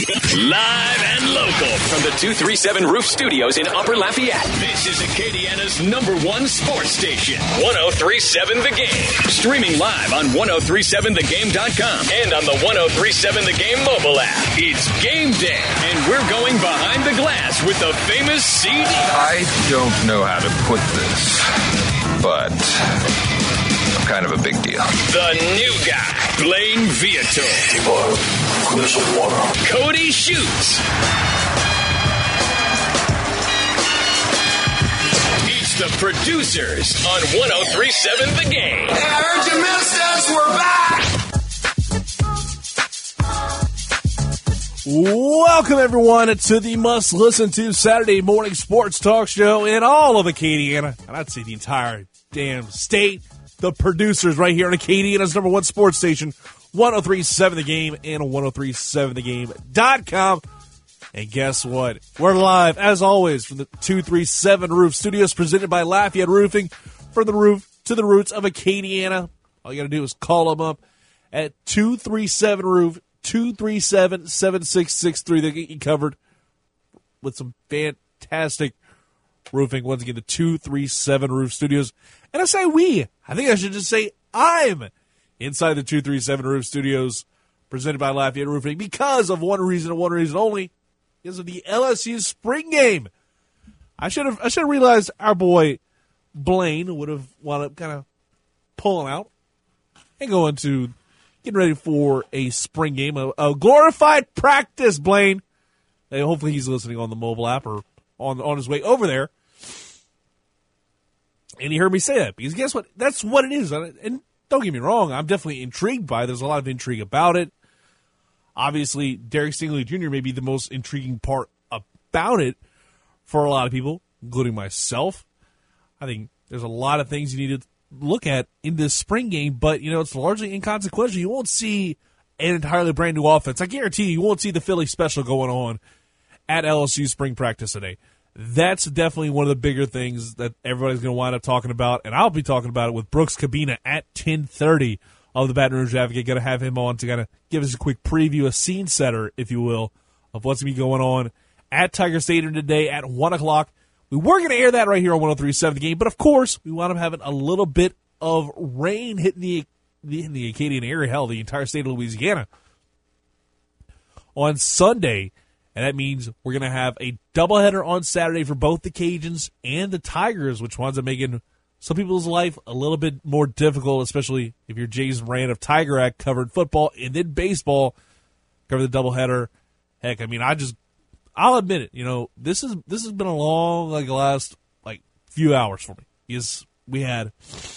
Live and local from the 237 Roof Studios in Upper Lafayette. This is Acadiana's #1 sports station, 1037 The Game. Streaming live on 1037thegame.com and on the 1037 The Game mobile app. It's game day, and we're going behind the glass with the famous CD. I don't know how to put this, but I'm kind of a big deal. The new guy, Blaine Viator. Cody Schutz. Meets the producers on 1037 The Game. Hey, I heard you missed us. We're back. Welcome, everyone, to the must-listen-to Saturday morning sports talk show in all of Acadiana. And I'd say the entire damn state. The producers right here on Acadiana's #1 sports station, 1037 The Game and 1037thegame.com. And guess what? We're live, as always, from the 237 Roof Studios, presented by Lafayette Roofing. From the roof to the roots of Acadiana. All you got to do is call them up at 237 Roof, 237-7663. They get you covered with some fantastic roofing. Once again, the 237 Roof Studios. And I say we. I think I should just say I'm inside the 237 Roof Studios, presented by Lafayette Roofing, because of one reason and one reason only, because of the LSU spring game. I should have realized our boy Blaine would have wound up kind of pulling out and going to getting ready for a spring game, a glorified practice, Blaine. Hey, hopefully he's listening on the mobile app or on his way over there. And he heard me say that, because guess what? That's what it is. And don't get me wrong, I'm definitely intrigued by it. There's a lot of intrigue about it. Obviously, Derek Stingley Jr. may be the most intriguing part about it for a lot of people, including myself. I think there's a lot of things you need to look at in this spring game, but, it's largely inconsequential. You won't see an entirely brand new offense. I guarantee you won't see the Philly special going on at LSU spring practice today. That's definitely one of the bigger things that everybody's going to wind up talking about, and I'll be talking about it with Brooks Cabina at 10:30 of the Baton Rouge Advocate. Going to have him on to kind of give us a quick preview, a scene setter, if you will, of what's going to be going on at Tiger Stadium today at 1 o'clock. We were going to air that right here on 1037 The Game, but of course, we wound up having a little bit of rain hitting the Acadian area, hell, the entire state of Louisiana on Sunday. And that means we're going to have a doubleheader on Saturday for both the Cajuns and the Tigers, which winds up making some people's life a little bit more difficult, especially if you're Jason Rand of Tiger Act, covered football and then baseball, cover the doubleheader. Heck, I'll admit it. This has been a long, last few hours for me, because we had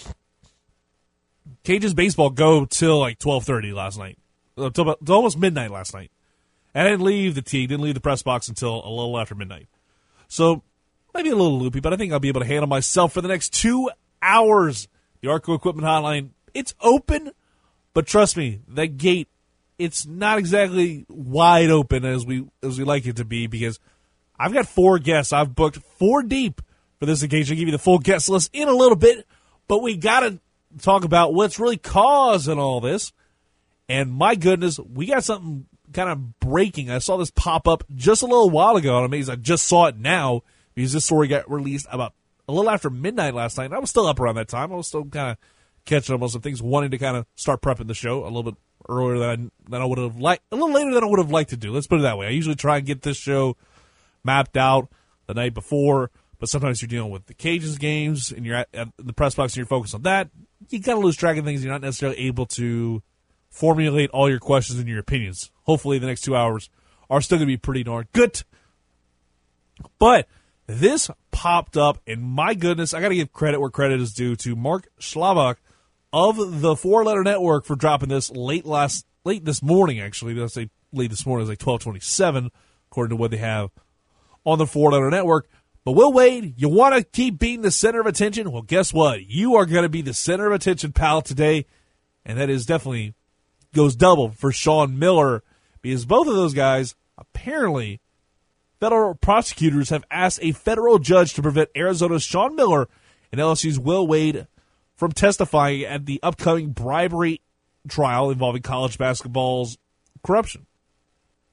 Cajuns baseball go till 12:30 last night, till almost midnight last night. And I didn't leave the press box until a little after midnight. So, maybe a little loopy, but I think I'll be able to handle myself for the next 2 hours. The Arco Equipment Hotline, it's open, but trust me, that gate, it's not exactly wide open as we like it to be, because I've got 4 guests. I've booked 4 deep for this occasion. I'll give you the full guest list in a little bit, but we got to talk about what's really causing all this. And my goodness, we got something kind of breaking. I saw this pop up just a little while ago, and I'm amazed I just saw it now, because this story got released about a little after midnight last night, and I was still up around that time. I was still kind of catching up on some things, wanting to kind of start prepping the show a little bit earlier than I would have liked, a little later than I would have liked to do. Let's put it that way. I usually try and get this show mapped out the night before, but sometimes you're dealing with the Cajuns games, and you're at the press box, and you're focused on that. You kind of lose track of things. You're not necessarily able to formulate all your questions and your opinions. Hopefully the next 2 hours are still going to be pretty darn good. But this popped up, and my goodness, I got to give credit where credit is due to Mark Schlabach of the Four Letter Network for dropping this late this morning, actually. Let's say late this morning. It was 12:27, according to what they have on the Four Letter Network. But Will Wade, you want to keep being the center of attention? Well, guess what? You are going to be the center of attention, pal, today. And that is definitely goes double for Sean Miller, because both of those guys, apparently, federal prosecutors have asked a federal judge to prevent Arizona's Sean Miller and LSU's Will Wade from testifying at the upcoming bribery trial involving college basketball's corruption.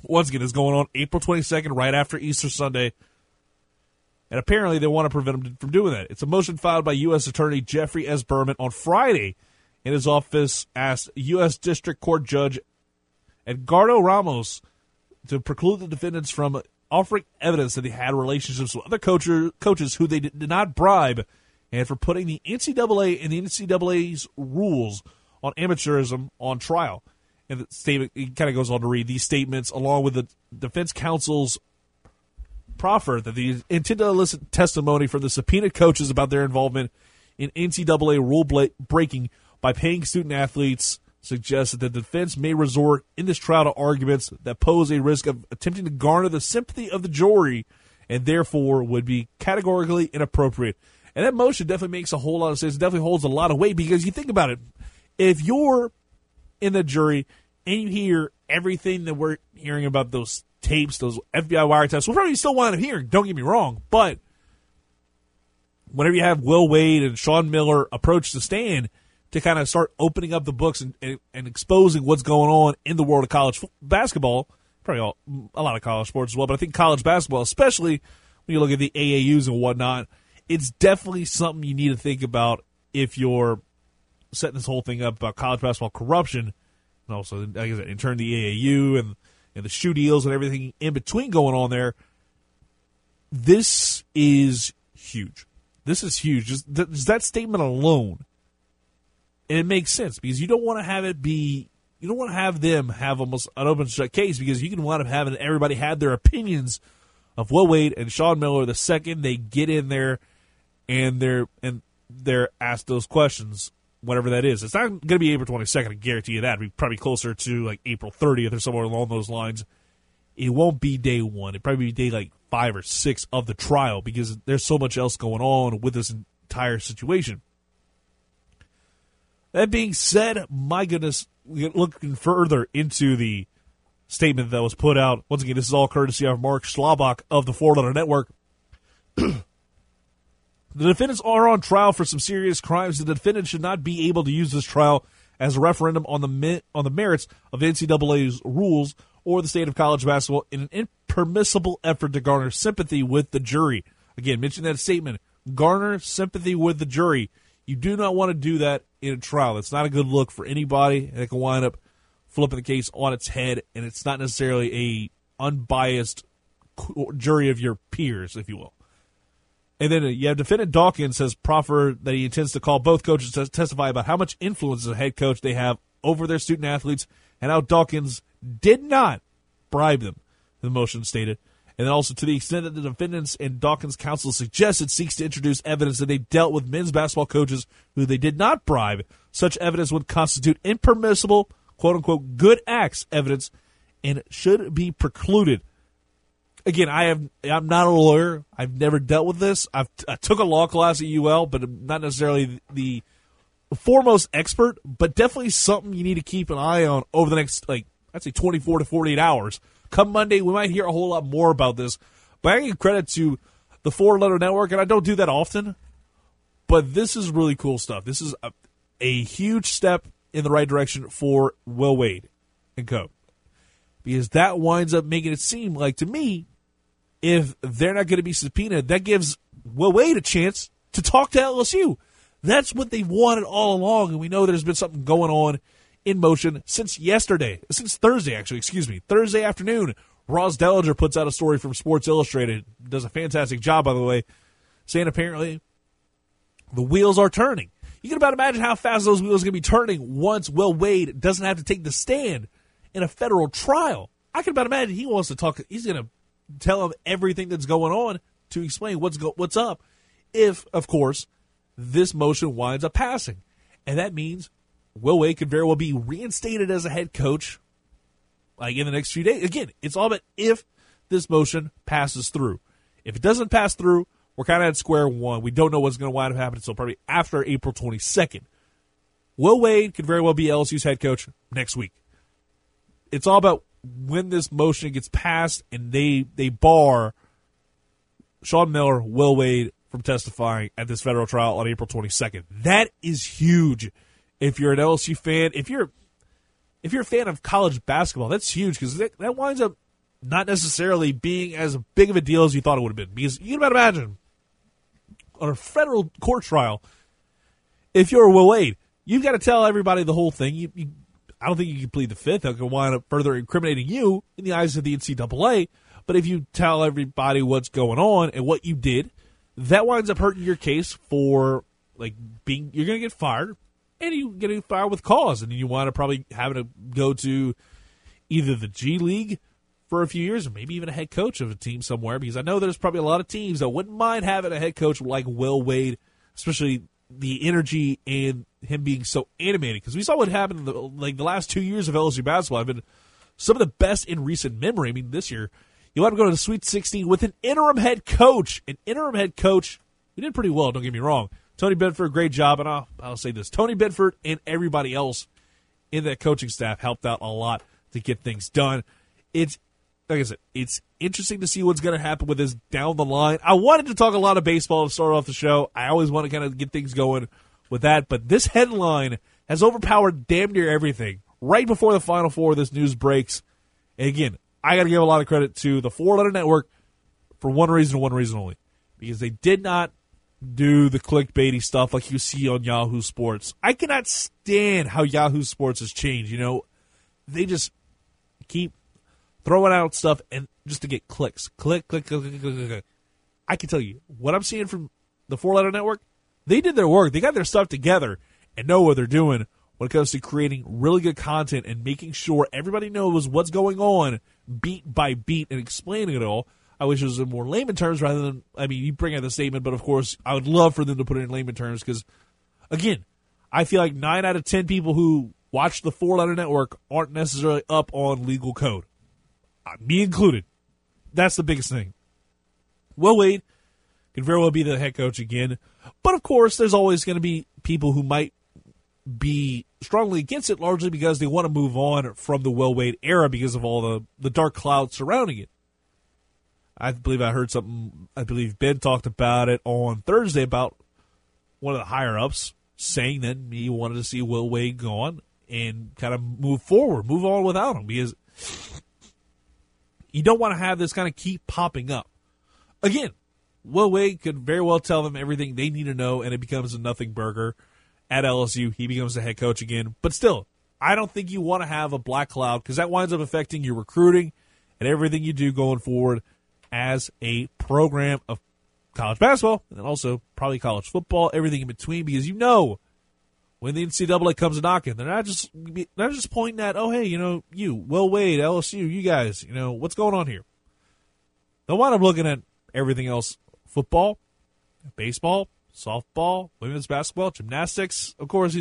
once again, is going on April 22nd, right after Easter Sunday. And apparently they want to prevent him from doing that. It's a motion filed by U.S. Attorney Jeffrey S. Berman on Friday. In his office, asked U.S. District Court Judge Edgardo Ramos to preclude the defendants from offering evidence that they had relationships with other coaches who they did not bribe, and for putting the NCAA and the NCAA's rules on amateurism on trial. And the statement, it kind of goes on to read, these statements, along with the defense counsel's proffer that they intend to elicit testimony from the subpoenaed coaches about their involvement in NCAA rule breaking by paying student-athletes, suggests that the defense may resort in this trial to arguments that pose a risk of attempting to garner the sympathy of the jury and therefore would be categorically inappropriate. And that motion definitely makes a whole lot of sense. It definitely holds a lot of weight because you think about it. If you're in the jury and you hear everything that we're hearing about those tapes, those FBI wiretaps, we'll probably still wind up hearing, don't get me wrong, but whenever you have Will Wade and Sean Miller approach the stand to kind of start opening up the books and exposing what's going on in the world of college basketball, probably a lot of college sports as well, but I think college basketball, especially when you look at the AAUs and whatnot, it's definitely something you need to think about if you're setting this whole thing up about college basketball corruption, and also, like I said, in turn the AAU and the shoe deals and everything in between going on there. This is huge. This is huge. Just that statement alone. And it makes sense because you don't want to have it be, you don't want to have them have almost an open shut case because you can wind up having everybody have their opinions of Will Wade and Sean Miller the second they get in there and they're asked those questions, whatever that is. It's not going to be April 22nd, I guarantee you that. It'll be probably closer to like April 30th or somewhere along those lines. It won't be day one. It'll probably be day like 5 or 6 of the trial because there's so much else going on with this entire situation. That being said, my goodness, looking further into the statement that was put out, once again, this is all courtesy of Mark Schlabach of the 4 Letter Network. The defendants are on trial for some serious crimes. The defendant should not be able to use this trial as a referendum on the merits of NCAA's rules or the state of college basketball in an impermissible effort to garner sympathy with the jury. Again, mention that statement. Garner sympathy with the jury. You do not want to do that in a trial. It's not a good look for anybody, and it can wind up flipping the case on its head, and it's not necessarily a unbiased jury of your peers, if you will. And then you have defendant Dawkins has proffered that he intends to call both coaches to testify about how much influence as a head coach they have over their student athletes and how Dawkins did not bribe them, the motion stated. And then also to the extent that the defendants and Dawkins' counsel suggested seeks to introduce evidence that they dealt with men's basketball coaches who they did not bribe, such evidence would constitute impermissible, quote-unquote, good acts evidence and should be precluded. Again, I'm not a lawyer. I've never dealt with this. I took a law class at UL, but I'm not necessarily the foremost expert, but definitely something you need to keep an eye on over the next, I'd say 24 to 48 hours. Come Monday, we might hear a whole lot more about this. But I give credit to the 4 Letter Network, and I don't do that often, but this is really cool stuff. This is a huge step in the right direction for Will Wade and co. Because that winds up making it seem like, to me, if they're not going to be subpoenaed, that gives Will Wade a chance to talk to LSU. That's what they've wanted all along, and we know there's been something going on in motion since Thursday afternoon. Ross Dellinger puts out a story from Sports Illustrated, does a fantastic job, by the way, saying apparently the wheels are turning. You can about imagine how fast those wheels are going to be turning once Will Wade doesn't have to take the stand in a federal trial. I can about imagine he wants to talk. He's going to tell him everything that's going on to explain what's up if, of course, this motion winds up passing. And that means Will Wade could very well be reinstated as a head coach in the next few days. Again, it's all about if this motion passes through. If it doesn't pass through, we're kind of at square one. We don't know what's going to wind up happening until probably after April 22nd. Will Wade could very well be LSU's head coach next week. It's all about when this motion gets passed and they bar Sean Miller, Will Wade from testifying at this federal trial on April 22nd. That is huge. If you're an LSU fan, if you're a fan of college basketball, that's huge because that winds up not necessarily being as big of a deal as you thought it would have been. Because you can imagine, on a federal court trial, if you're Will Wade, you've got to tell everybody the whole thing. I don't think you can plead the fifth. That could wind up further incriminating you in the eyes of the NCAA. But if you tell everybody what's going on and what you did, that winds up hurting your case for you're going to get fired, and you're going to get fired with cause, and you wind up probably having to go to either the G League for a few years, or maybe even a head coach of a team somewhere. Because I know there's probably a lot of teams that wouldn't mind having a head coach like Will Wade, especially the energy and him being so animated. Because we saw what happened in the last 2 years of LSU basketball have been some of the best in recent memory. I mean, this year, you want to go to the Sweet 16 with an interim head coach. An interim head coach, we did pretty well, don't get me wrong. Tony Bedford, great job. And I'll say this, Tony Bedford and everybody else in that coaching staff helped out a lot to get things done. It's, like I said, it's interesting to see what's going to happen with this down the line. I wanted to talk a lot of baseball to start off the show. I always want to kind of get things going with that. But this headline has overpowered damn near everything. Right before the Final Four, this news breaks. And again, I got to give a lot of credit to the Four Letter Network for one reason and one reason only. Because they did not do the clickbaity stuff like you see on Yahoo Sports. I cannot stand how Yahoo Sports has changed. You know, they just keep throwing out stuff and just to get clicks. Click. I can tell you, what I'm seeing from the Four Letter Network, they did their work. They got their stuff together and know what they're doing when it comes to creating really good content and making sure everybody knows what's going on beat by beat and explaining it all. I wish it was in more layman terms rather than, you bring out the statement, but of course, I would love for them to put it in layman terms because, again, I feel like 9 out of 10 people who watch the Four Letter Network aren't necessarily up on legal code. Me included. That's the biggest thing. Will Wade can very well be the head coach again, but of course, there's always going to be people who might be strongly against it, largely because they want to move on from the Will Wade era because of all the dark clouds surrounding it. I believe I heard something, I believe Ben talked about it on Thursday about one of the higher-ups saying that he wanted to see Will Wade gone and kind of move forward, move on without him, because you don't want to have this kind of keep popping up. Again, Will Wade could very well tell them everything they need to know, and it becomes a nothing burger. At LSU, he becomes the head coach again. But still, I don't think you want to have a black cloud because that winds up affecting your recruiting and everything you do going forward as a program of college basketball and then also probably college football, everything in between, because you know when the NCAA comes knocking, they're not just pointing at, oh, hey, you, Will Wade, LSU, you guys, what's going on here? They'll wind up looking at everything else, football, baseball, softball, women's basketball, gymnastics. Of course,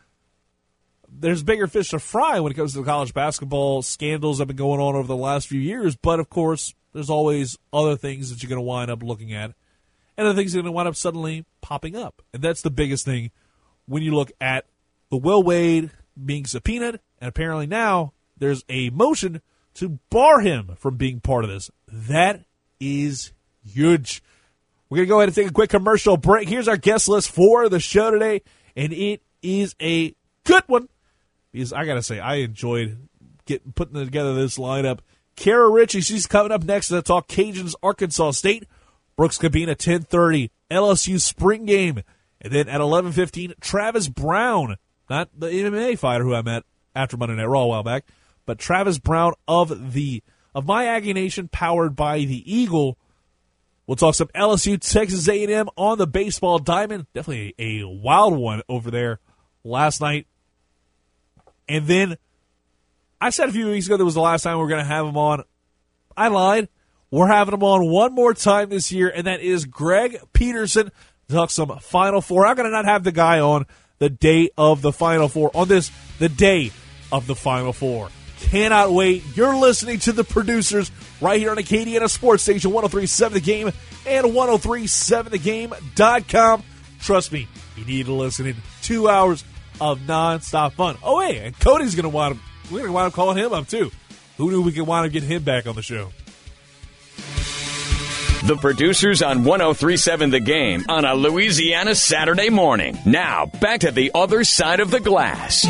there's bigger fish to fry when it comes to the college basketball scandals that have been going on over the last few years. But, of course, there's always other things that you're going to wind up looking at and other things that are going to wind up suddenly popping up. And that's the biggest thing when you look at the Will Wade being subpoenaed. And apparently now there's a motion to bar him from being part of this. That is huge. We're going to go ahead and take a quick commercial break. Here's our guest list for the show today, and it is a good one because I got to say, I enjoyed putting together this lineup. Kara Ritchie, she's coming up next to talk Cajuns, Arkansas State. Brooks Cabina, 10:30, LSU spring game. And then at 11:15, Travis Brown, not the MMA fighter who I met after Monday Night Raw a while back, but Travis Brown of My Aggie Nation, powered by the Eagle. We'll talk some LSU, Texas A&M on the baseball diamond. Definitely a wild one over there last night. And then I said a few weeks ago that was the last time we were going to have him on. I lied. We're having him on one more time this year, and that is Greg Peterson to talk some Final Four. I'm going to not have the guy on the day of the Final Four. On the day of the Final Four. Cannot wait. You're listening to the producers right here on Acadiana Sports Station, 103.7 The Game and 103.7thegame.com. Trust me, you need to listen in 2 hours of nonstop fun. Oh, hey, and Cody's going to wind up calling him up, too. Who knew we could wind up getting him back on the show? The producers on 103.7 The Game on a Louisiana Saturday morning. Now, back to the other side of the glass.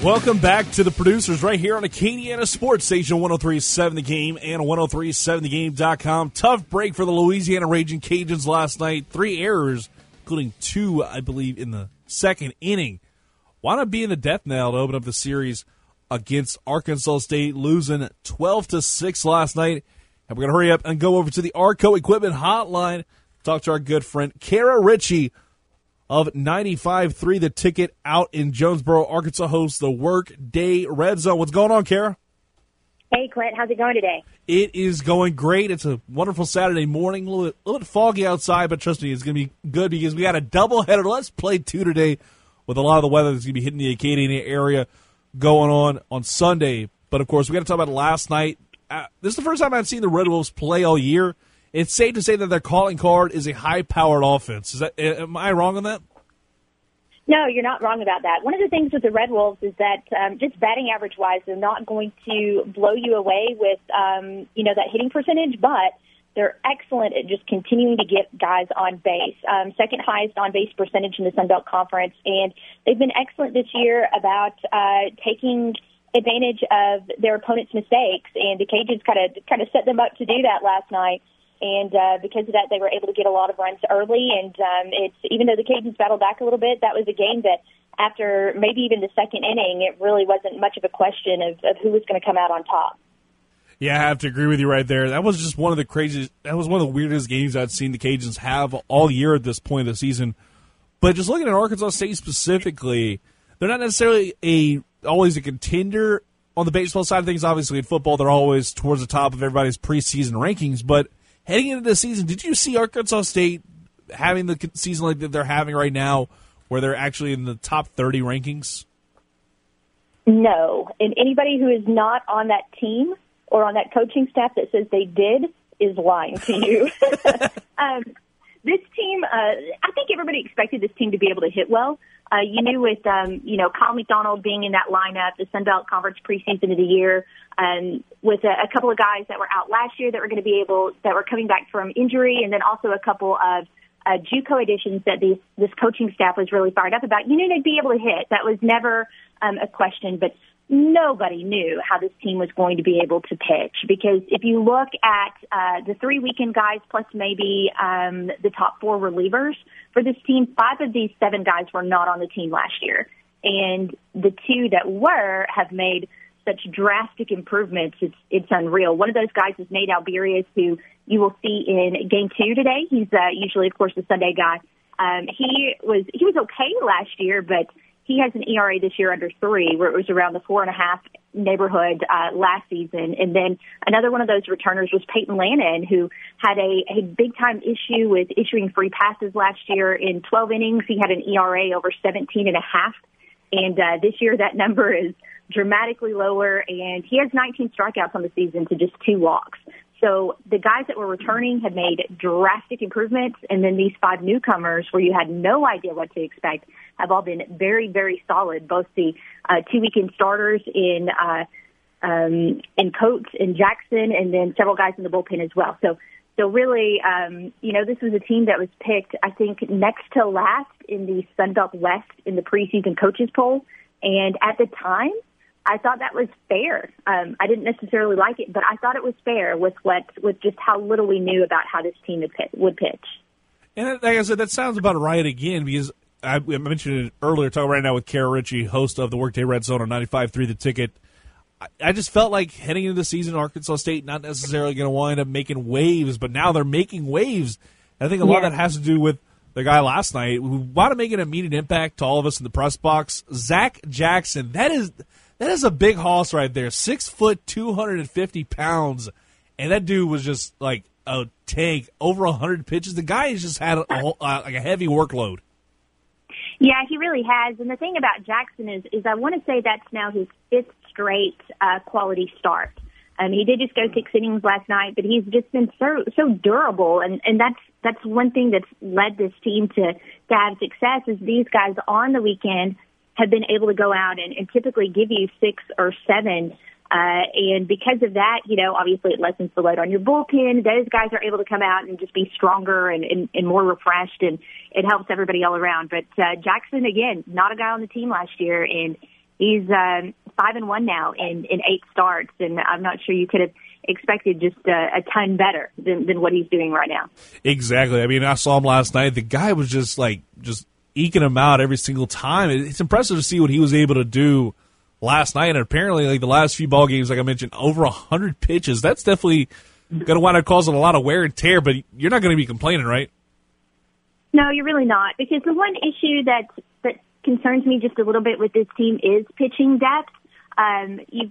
Welcome back to the producers right here on Acadiana Sports Station 103.7 The Game and 103.7thegame.com. Tough break for the Louisiana Raging Cajuns last night. 3 errors, including 2, I believe, in the second inning. Why not be in the death knell to open up the series against Arkansas State, losing 12-6 last night? And we're going to hurry up and go over to the Arco Equipment Hotline, talk to our good friend Kara Ritchie of 95.3 The Ticket out in Jonesboro, Arkansas, hosts the Workday Red Zone. What's going on, Kara? Hey, Clint. How's it going today? It is going great. It's a wonderful Saturday morning. A little bit foggy outside, but trust me, it's going to be good because we got a doubleheader. Let's play 2 today with a lot of the weather that's going to be hitting the Acadiana area going on Sunday. But, of course, we got to talk about last night. This is the first time I've seen the Red Wolves play all year. It's safe to say that their calling card is a high-powered offense. Am I wrong on that? No, you're not wrong about that. One of the things with the Red Wolves is that just batting average-wise, they're not going to blow you away with, that hitting percentage, but they're excellent at just continuing to get guys on base. Second highest on-base percentage in the Sun Belt Conference, and they've been excellent this year about taking advantage of their opponent's mistakes, and the Cajuns kind of set them up to do that last night. And because of that, they were able to get a lot of runs early. And even though the Cajuns battled back a little bit, that was a game that after maybe even the second inning, it really wasn't much of a question of who was going to come out on top. Yeah, I have to agree with you right there. That was just one of the weirdest games I'd seen the Cajuns have all year at this point of the season. But just looking at Arkansas State specifically, they're not necessarily always a contender on the baseball side of things. Obviously, in football, they're always towards the top of everybody's preseason rankings, but heading into the season, did you see Arkansas State having the season like that they're having right now, where they're actually in the top 30 rankings? No. And anybody who is not on that team or on that coaching staff that says they did is lying to you. This team, I think everybody expected this team to be able to hit well. You knew with, Kyle McDonald being in that lineup, the Sun Belt Conference preseason of the year, with a couple of guys that were out last year that were coming back from injury, and then also a couple of JUCO additions that this coaching staff was really fired up about. You knew they'd be able to hit. That was never a question, but nobody knew how this team was going to be able to pitch, because if you look at the 3 weekend guys plus maybe the top 4 relievers for this team, 5 of these 7 guys were not on the team last year. And the 2 that were have made such drastic improvements. It's unreal. One of those guys is Nate Alberius, who you will see in Game 2 today. He's usually, of course, the Sunday guy. He was okay last year, but he has an ERA this year under 3, where it was around the 4.5 neighborhood last season. And then another one of those returners was Peyton Lannon, who had a big-time issue with issuing free passes last year. In 12 innings, he had an ERA over 17.5. And this year, that number is dramatically lower, and he has 19 strikeouts on the season to just 2 walks. So the guys that were returning had made drastic improvements, and then these 5 newcomers, where you had no idea what to expect, have all been very, very solid. Both the 2 weekend starters in Coates and Jackson, and then several guys in the bullpen as well. So really, this was a team that was picked, I think, next to last in the Sun Belt West in the preseason coaches poll. And at the time, I thought that was fair. I didn't necessarily like it, but I thought it was fair with just how little we knew about how this team would pitch. And like I said, that sounds about right again, because I mentioned it earlier, talking right now with Kara Ritchie, host of the Workday Red Zone on 95.3 The Ticket. I just felt like heading into the season, Arkansas State not necessarily going to wind up making waves, but now they're making waves. And I think a lot of that has to do with the guy last night who wanted to make an immediate impact to all of us in the press box. Zach Jackson, that is a big hoss right there. 6 foot, 250 pounds, and that dude was just like a tank. Over 100 pitches. The guy has just had a heavy workload. Yeah, he really has. And the thing about Jackson is I want to say that's now his 5th straight quality start. He did just go 6 innings last night, but he's just been so durable, and that's one thing that's led this team to have success. Is these guys on the weekend have been able to go out and typically give you 6 or 7. And because of that, obviously it lessens the load on your bullpen. Those guys are able to come out and just be stronger and more refreshed, and it helps everybody all around. But Jackson, again, not a guy on the team last year, and He's 5-1 now in 8 starts, and I'm not sure you could have expected just a ton better than what he's doing right now. Exactly. I mean, I saw him last night. The guy was just eking him out every single time. It's impressive to see what he was able to do last night. And apparently, like the last few ball games, like I mentioned, over 100 pitches. That's definitely going to wind up causing a lot of wear and tear. But you're not going to be complaining, right? No, you're really not, because the one issue that concerns me just a little bit with this team is pitching depth. You've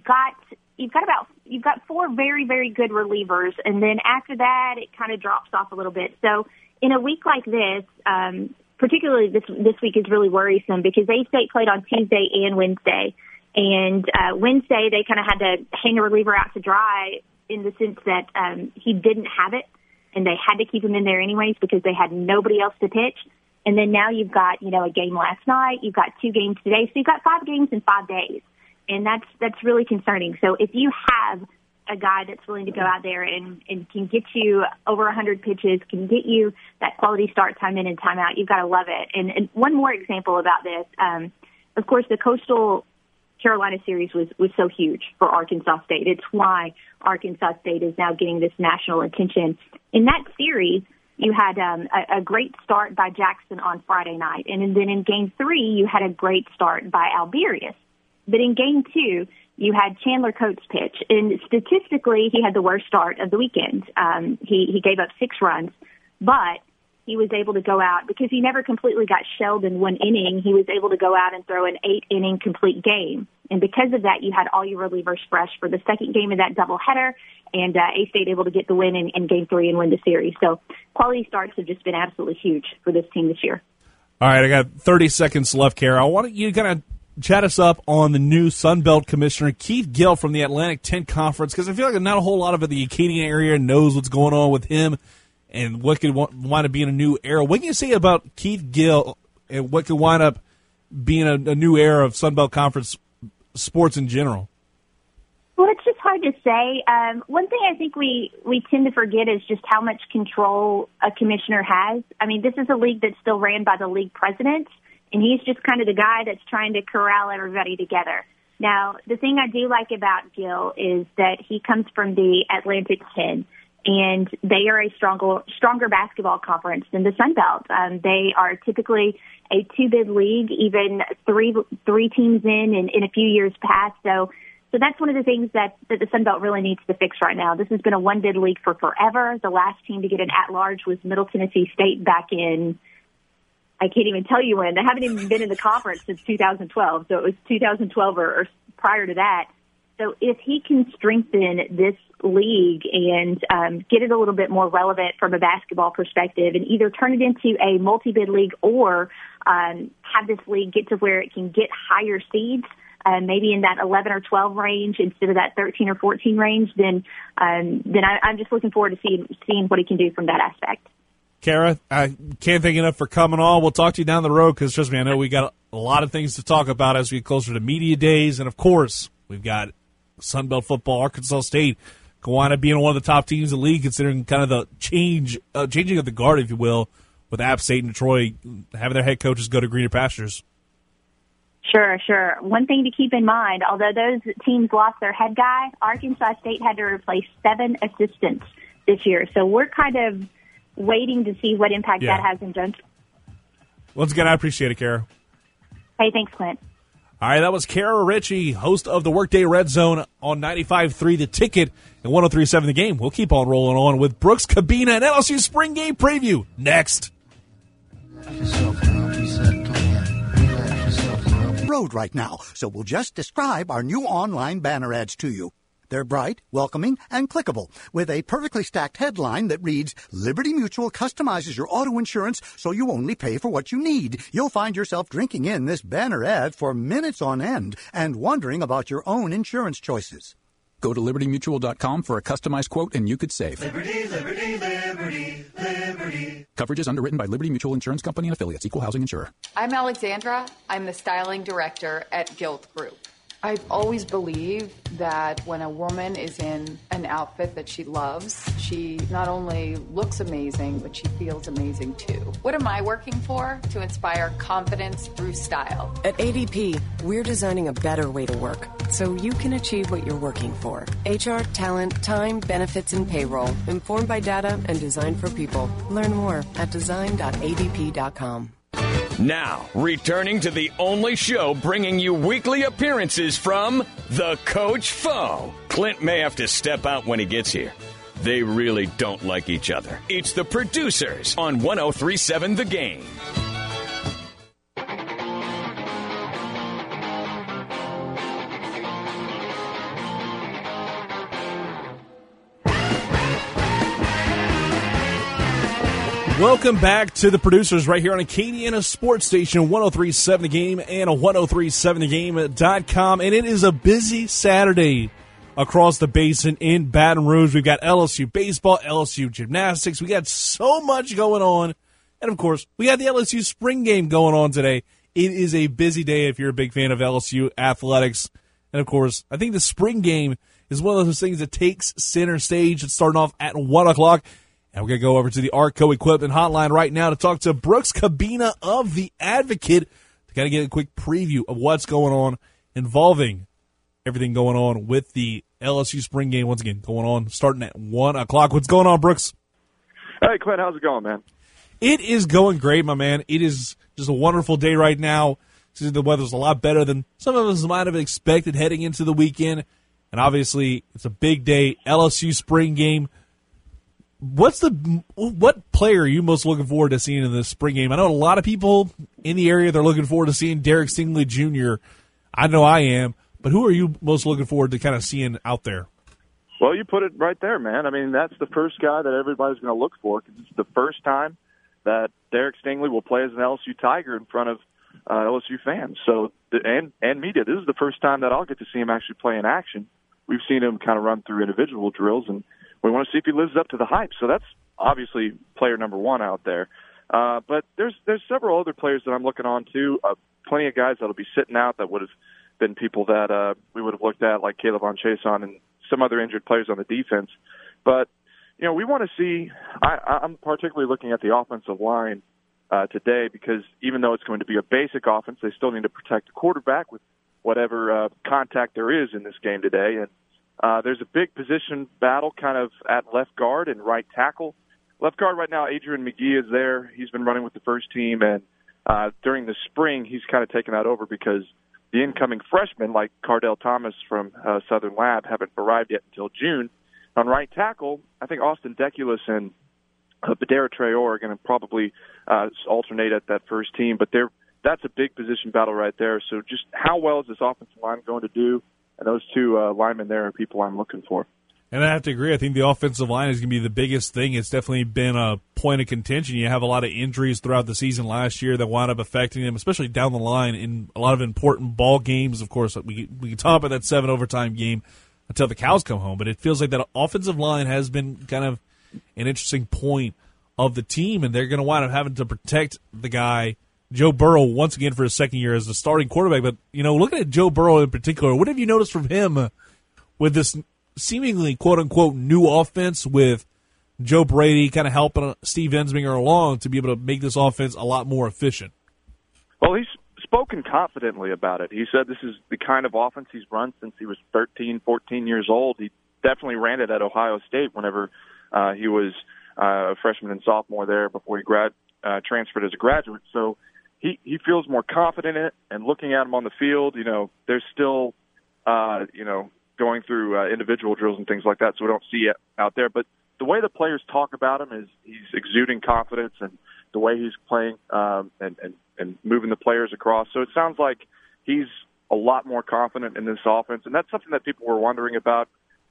got 4 very, very good relievers, and then after that, it kind of drops off a little bit. So in a week like this, particularly this week is really worrisome because A-State played on Tuesday and Wednesday. And Wednesday, they kind of had to hang a reliever out to dry in the sense that he didn't have it, and they had to keep him in there anyways because they had nobody else to pitch. And then now you've got, a game last night. You've got 2 games today. So you've got 5 games in 5 days. And that's really concerning. So if you have a guy that's willing to go out there and can get you over 100 pitches, can get you that quality start time in and time out, you've got to love it. And one more example about this, of course, the Coastal Carolina series was so huge for Arkansas State. It's why Arkansas State is now getting this national attention. In that series, you had a great start by Jackson on Friday night. And then in Game 3, you had a great start by Alberius. But in Game 2, you had Chandler Coates pitch. And statistically, he had the worst start of the weekend. He gave up 6 runs, but he was able to go out because he never completely got shelled in one inning. He was able to go out and throw an 8-inning complete game. And because of that, you had all your relievers fresh for the second game of that doubleheader, and A-State able to get the win in Game 3 and win the series. So quality starts have just been absolutely huge for this team this year. All right, I got 30 seconds left, Kara. I want you to kind of chat us up on the new Sun Belt commissioner, Keith Gill from the Atlantic 10 Conference, because I feel like not a whole lot of the Acadian area knows what's going on with him and what could wind up being a new era. What can you say about Keith Gill and what could wind up being a new era of Sun Belt Conference sports in general? Well, it's just hard to say. One thing I think we tend to forget is just how much control a commissioner has. I mean, this is a league that's still ran by the league president, and he's just kind of the guy that's trying to corral everybody together. Now, the thing I do like about Gill is that he comes from the Atlantic 10, and they are a stronger basketball conference than the Sun Belt. They are typically a 2-bid league, even three teams in a few years past. So that's one of the things that the Sun Belt really needs to fix right now. This has been a 1-bid league for forever. The last team to get an at-large was Middle Tennessee State back in, I can't even tell you when. They haven't even been in the conference since 2012. So it was 2012 or prior to that. So if he can strengthen this league and get it a little bit more relevant from a basketball perspective and either turn it into a multi-bid league or have this league get to where it can get higher seeds, maybe in that 11 or 12 range instead of that 13 or 14 range, then I'm just looking forward to seeing what he can do from that aspect. Kara, I can't thank you enough for coming on. We'll talk to you down the road because, trust me, I know we got a lot of things to talk about as we get closer to media days. And, of course, we've got Sunbelt football. Arkansas State can wind up being one of the top teams in the league considering kind of the changing of the guard, if you will, with App State and Troy having their head coaches go to greener pastures. Sure. One thing to keep in mind, although those teams lost their head guy, Arkansas State had to replace 7 assistants this year. So we're kind of waiting to see what impact that has in Jones. Once again, I appreciate it, Kara. Hey, thanks, Clint. All right, that was Kara Ritchie, host of the Workday Red Zone on 95.3 The Ticket and 103.7 The Game. We'll keep on rolling on with Brooks Cabina and LSU Spring Game Preview next. Road right now, so we'll just describe our new online banner ads to you. They're bright, welcoming, and clickable, with a perfectly stacked headline that reads, Liberty Mutual customizes your auto insurance so you only pay for what you need. You'll find yourself drinking in this banner ad for minutes on end and wondering about your own insurance choices. Go to LibertyMutual.com for a customized quote and you could save. Liberty, liberty, liberty, liberty. Coverage is underwritten by Liberty Mutual Insurance Company and affiliates. Equal housing insurer. I'm Alexandra. I'm the styling director at Guild Group. I've always believed that when a woman is in an outfit that she loves, she not only looks amazing, but she feels amazing too. What am I working for? To inspire confidence through style. At ADP, we're designing a better way to work so you can achieve what you're working for. HR, talent, time, benefits, and payroll. Informed by data and designed for people. Learn more at design.adp.com. Now, returning to the only show bringing you weekly appearances from the Coach Foe. Clint may have to step out when he gets here. They really don't like each other. It's the Producers on 103.7 The Game. Welcome back to the Producers right here on Acadiana Sports Station, 103.7 The Game and 103.7thegame.com. And it is a busy Saturday across the basin in Baton Rouge. We've got LSU baseball, LSU gymnastics. We got so much going on. And, of course, we got the LSU spring game going on today. It is a busy day if you're a big fan of LSU athletics. And, of course, I think the spring game is one of those things that takes center stage. It's starting off at 1 o'clock. And we're going to go over to the Arco Equipment Hotline right now to talk to Brooks Cabina of The Advocate to kind of get a quick preview of what's going on involving everything going on with the LSU spring game. Once again, going on starting at 1 o'clock. What's going on, Brooks? Hey, Clint, how's it going, man? It is going great, my man. It is just a wonderful day right now. The weather's a lot better than some of us might have expected heading into the weekend. And obviously, it's a big day, LSU spring game. What player are you most looking forward to seeing in this spring game? I know a lot of people in the area, they're looking forward to seeing Derek Stingley Jr. I know I am, but who are you most looking forward to kind of seeing out there? Well, you put it right there, man. I mean, that's the first guy that everybody's going to look for because it's the first time that Derek Stingley will play as an LSU Tiger in front of LSU fans and media. This is the first time that I'll get to see him actually play in action. We've seen him kind of run through individual drills, and we want to see if he lives up to the hype. So that's obviously player number one out there. But there's several other players that I'm looking on too. Plenty of guys that'll be sitting out that would have been people that we would have looked at, like Caleb on Chason and some other injured players on the defense. But we want to see. I'm particularly looking at the offensive line today because even though it's going to be a basic offense, they still need to protect the quarterback with whatever contact there is in this game today. And there's a big position battle kind of at left guard and right tackle. Left guard right now, Adrian McGee is there. He's been running with the first team, and during the spring, he's kind of taken that over because the incoming freshmen, like Cardell Thomas from Southern Lab, haven't arrived yet until June. On right tackle, I think Austin Deculus and Badera Traore are going to probably alternate at that first team, but that's a big position battle right there. So just how well is this offensive line going to do? And those two linemen there are people I'm looking for. And I have to agree. I think the offensive line is going to be the biggest thing. It's definitely been a point of contention. You have a lot of injuries throughout the season last year that wound up affecting them, especially down the line in a lot of important ball games. Of course, we can talk about that 7 overtime game until the cows come home. But it feels like that offensive line has been kind of an interesting point of the team, and they're going to wind up having to protect the guy, Joe Burrow, once again for his second year as the starting quarterback. But, looking at Joe Burrow in particular, what have you noticed from him with this seemingly quote-unquote new offense with Joe Brady kind of helping Steve Ensminger along to be able to make this offense a lot more efficient? Well, he's spoken confidently about it. He said this is the kind of offense he's run since he was 13, 14 years old. He definitely ran it at Ohio State whenever he was a freshman and sophomore there before he transferred as a graduate. So he feels more confident in it, and looking at him on the field, there's still, going through individual drills and things like that, so we don't see it out there. But the way the players talk about him is he's exuding confidence, and the way he's playing and moving the players across. So it sounds like he's a lot more confident in this offense, and that's something that people were wondering about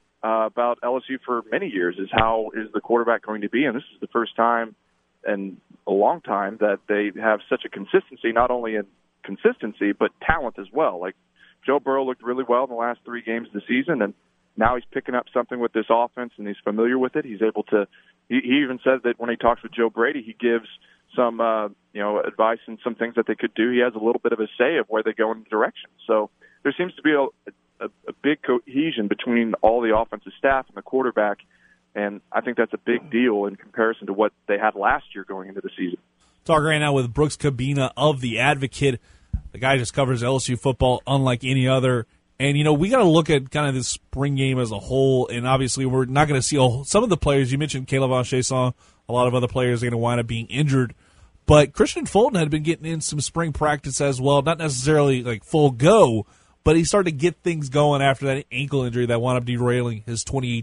LSU for many years, is how is the quarterback going to be? And this is the first time in a long time that they have such a consistency, not only in consistency, but talent as well. Like Joe Burrow looked really well in the last 3 games of the season, and now he's picking up something with this offense, and he's familiar with it. He's able to – he even says that when he talks with Joe Brady, he gives some, advice and some things that they could do. He has a little bit of a say of where they go in the direction. So there seems to be a big cohesion between all the offensive staff and the quarterback, and I think that's a big deal in comparison to what they had last year going into the season. Talking right now with Brooks Cabina of The Advocate. The guy just covers LSU football unlike any other. And, we got to look at kind of this spring game as a whole, and obviously we're not going to see some of the players. You mentioned Caleb Aushayson, a lot of other players are going to wind up being injured. But Christian Fulton had been getting in some spring practice as well, not necessarily like full go, but he started to get things going after that ankle injury that wound up derailing his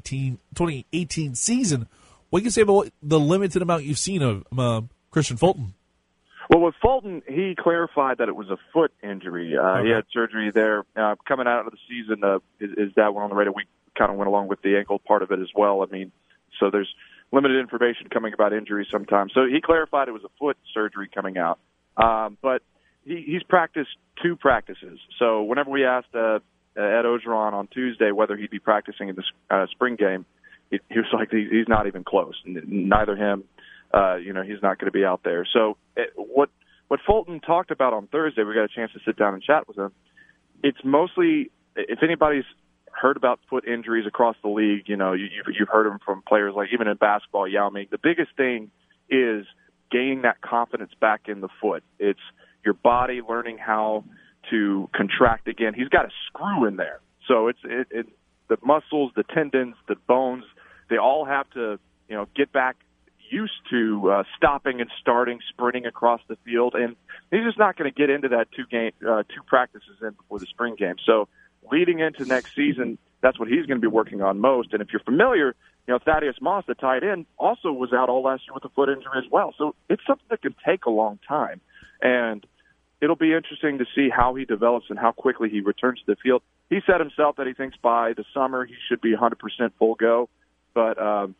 2018 season. What can you say about the limited amount you've seen of Christian Fulton? Well, with Fulton, he clarified that it was a foot injury. Okay. He had surgery there. Coming out of the season, his dad went on the radio. We kind of went along with the ankle part of it as well. I mean, so there's limited information coming about injuries sometimes. So he clarified it was a foot surgery coming out. But he's practiced 2 practices. So whenever we asked Ed Ogeron on Tuesday whether he'd be practicing in the spring game, he was like, he's not even close. Neither him. He's not going to be out there. So what Fulton talked about on Thursday, we got a chance to sit down and chat with him. It's mostly, if anybody's heard about foot injuries across the league, you've heard them from players like even in basketball, Yao Ming. The biggest thing is gaining that confidence back in the foot. It's your body learning how to contract again. He's got a screw in there. So it's the muscles, the tendons, the bones, they all have to, get back used to stopping and starting, sprinting across the field, and he's just not going to get into that 2 practices in before the spring game. So leading into next season, that's what he's going to be working on most. And if you're familiar, Thaddeus Moss, the tight end, also was out all last year with a foot injury as well. So it's something that can take a long time, and it'll be interesting to see how he develops and how quickly he returns to the field. He said himself that he thinks by the summer he should be 100% full go, but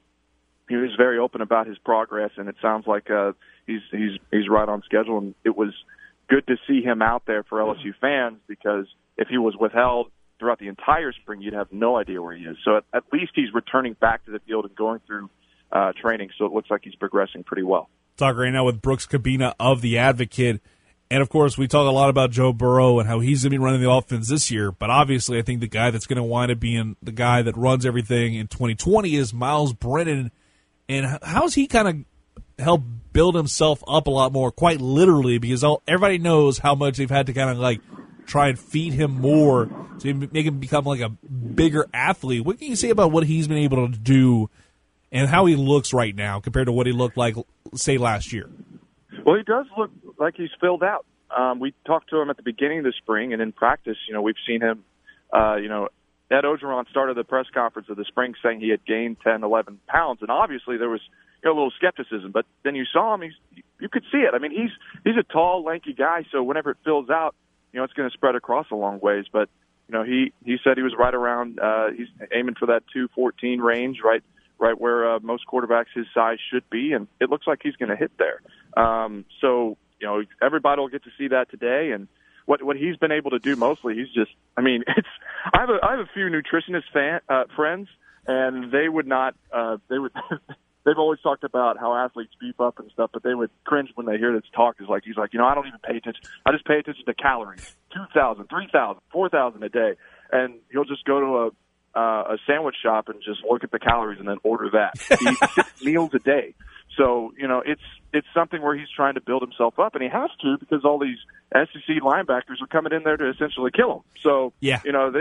he was very open about his progress, and it sounds like he's right on schedule. And it was good to see him out there for LSU fans, because if he was withheld throughout the entire spring, you'd have no idea where he is. So at least he's returning back to the field and going through training, so it looks like he's progressing pretty well. Talking right now with Brooks Cabina of The Advocate. And, of course, we talk a lot about Joe Burrow and how he's going to be running the offense this year. But, obviously, I think the guy that's going to wind up being the guy that runs everything in 2020 is Miles Brennan. And how's he kind of helped build himself up a lot more, quite literally, because everybody knows how much they've had to kind of, try and feed him more to make him become, a bigger athlete. What can you say about what he's been able to do and how he looks right now compared to what he looked like, say, last year? Well, he does look like he's filled out. We talked to him at the beginning of the spring, and in practice, we've seen him, Ed Ogeron started the press conference of the spring saying he had gained 10, 11 pounds, and obviously there was a little skepticism. But then you saw him; you could see it. I mean, he's a tall, lanky guy, so whenever it fills out, it's going to spread across a long ways. But he said he was right around. He's aiming for that 214 range, right where most quarterbacks his size should be, and it looks like he's going to hit there. So everybody will get to see that today, and what he's been able to do mostly, he's just, I have a few nutritionist friends, and they would not, they've always talked about how athletes beef up and stuff, but they would cringe when they hear this talk. He's like, I don't even pay attention. I just pay attention to calories, 2,000, 3,000, 4,000 a day. And he'll just go to a sandwich shop and just look at the calories and then order that. He eats 6 meals a day. So, it's something where he's trying to build himself up, and he has to, because all these SEC linebackers are coming in there to essentially kill him. So, yeah.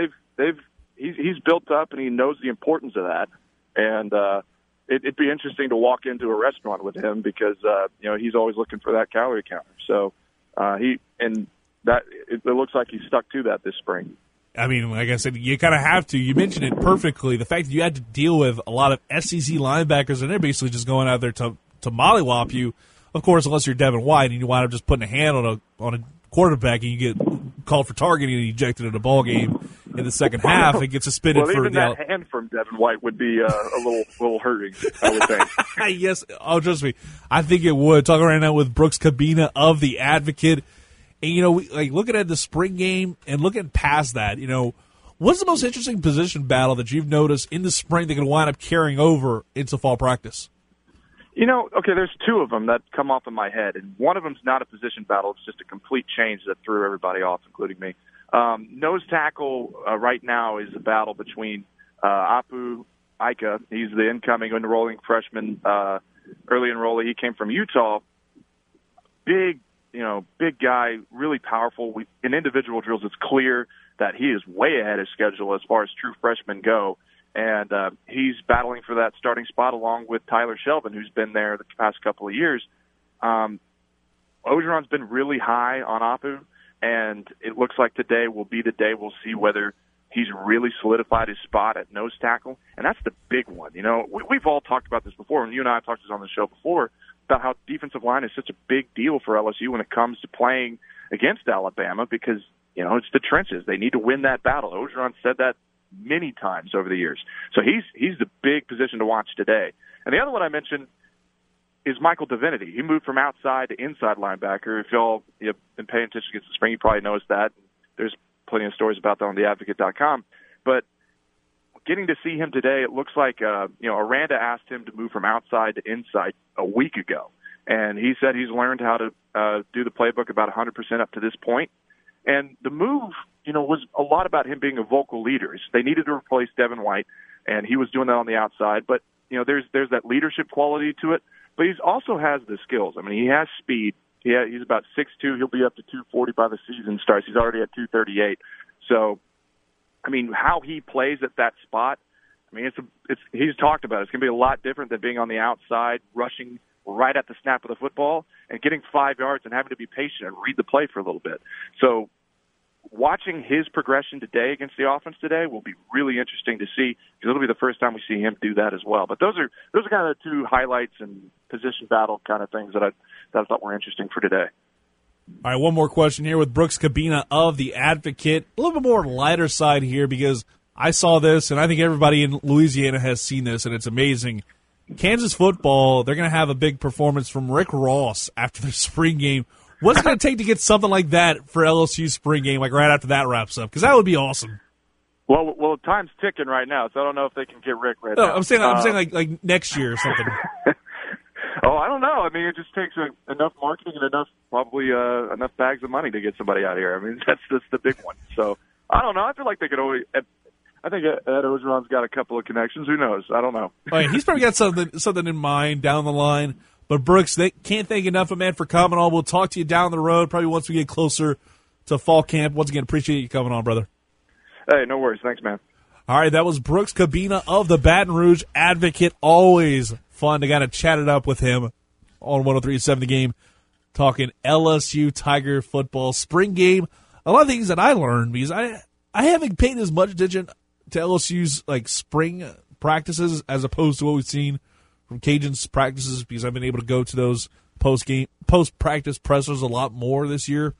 He's built up, and he knows the importance of that. And it'd be interesting to walk into a restaurant with him, because he's always looking for that calorie counter. So it looks like he's stuck to that this spring. I mean, like I said, you kind of have to. You mentioned it perfectly. The fact that you had to deal with a lot of SEC linebackers, and they're basically just going out there to mollywop you. Of course, unless you're Devin White and you wind up just putting a hand on a quarterback and you get called for targeting and ejected in a ball game in the second half, it gets suspended for even that hand from Devin White would be a little hurting, I would think. Yes, trust me, I think it would. Talking right now with Brooks Cabina of The Advocate. And, looking at the spring game and looking past that, what's the most interesting position battle that you've noticed in the spring that can wind up carrying over into fall practice? Okay, there's 2 of them that come off in my head, and one of them's not a position battle. It's just a complete change that threw everybody off, including me. Nose tackle right now is a battle between Apu Ika. He's the incoming enrolling freshman, early enrollee. He came from Utah. Big guy, really powerful. In individual drills, it's clear that he is way ahead of schedule as far as true freshmen go. And he's battling for that starting spot along with Tyler Shelvin, who's been there the past couple of years. Ogeron's been really high on Apu, and it looks like today will be the day we'll see whether he's really solidified his spot at nose tackle, and that's the big one. You know, we've all talked about this before, and you and I have talked this on the show before, about how defensive line is such a big deal for LSU when it comes to playing against Alabama because, you know, it's the trenches. They need to win that battle. Ogeron said that many times over the years. So he's the big position to watch today. And the other one I mentioned is Michael Divinity. He moved from outside to inside linebacker. If y'all have been paying attention against the spring, you probably noticed that. There's plenty of stories about that on theadvocate.com. But getting to see him today, it looks like, Aranda asked him to move from outside to inside a week ago. And he said he's learned how to do the playbook about 100% up to this point. And the move, was a lot about him being a vocal leader. They needed to replace Devin White, and he was doing that on the outside. But, there's that leadership quality to it. But he also has the skills. I mean, he has speed. He's about 6'2". He'll be up to 240 by the season starts. He's already at 238. So, I mean, how he plays at that spot, I mean, he's talked about it. It's going to be a lot different than being on the outside, rushing right at the snap of the football and getting 5 yards and having to be patient and read the play for a little bit. So watching his progression today against the offense today will be really interesting to see because it'll be the first time we see him do that as well. But those are kind of the two highlights and position battle kind of things that I thought were interesting for today. All right, one more question here with Brooks Cabina of The Advocate. A little bit more lighter side here because I saw this, and I think everybody in Louisiana has seen this, and it's amazing. Kansas football, they're going to have a big performance from Rick Ross after their spring game. What's it going to take to get something like that for LSU's spring game, like right after that wraps up? Because that would be awesome. Well, time's ticking right now, so I don't know if they can get Rick right now. I'm saying like next year or something. Oh, I don't know. I mean, it just takes enough marketing and enough bags of money to get somebody out here. I mean, that's the big one. So I don't know. I feel like they could always. I think Ed Ogeron's got a couple of connections. Who knows? I don't know. All right, he's probably got something in mind down the line. But Brooks, they can't thank enough of man for coming on. We'll talk to you down the road, probably once we get closer to fall camp. Once again, appreciate you coming on, brother. Hey, no worries. Thanks, man. All right, that was Brooks Cabina of the Baton Rouge Advocate. Always fun to kind of chat it up with him on 103.7 The Game, talking LSU Tiger football spring game. A lot of things that I learned because I haven't paid as much attention to LSU's like spring practices as opposed to what we've seen from Cajuns practices because I've been able to go to those post-practice pressers a lot more this year.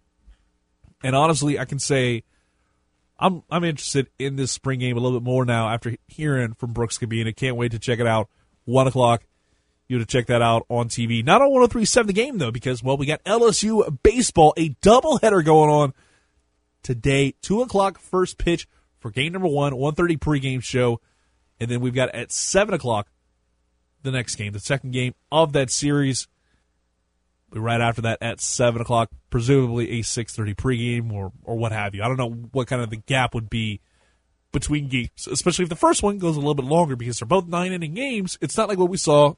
And honestly, I can say I'm interested in this spring game a little bit more now after hearing from Brooks Cabina. Can't wait to check it out. 1 o'clock. You to check that out on TV. Not on 103.7 The Game, though, because, well, we got LSU baseball, a doubleheader going on today. 2 o'clock first pitch for game number 1, 1:30 pregame show. And then we've got at 7 o'clock the next game, the second game of that series. Right after that at 7 o'clock, presumably a 6:30 pregame or what have you. I don't know what kind of the gap would be between games, especially if the first one goes a little bit longer because they're both 9-inning games. It's not like what we saw,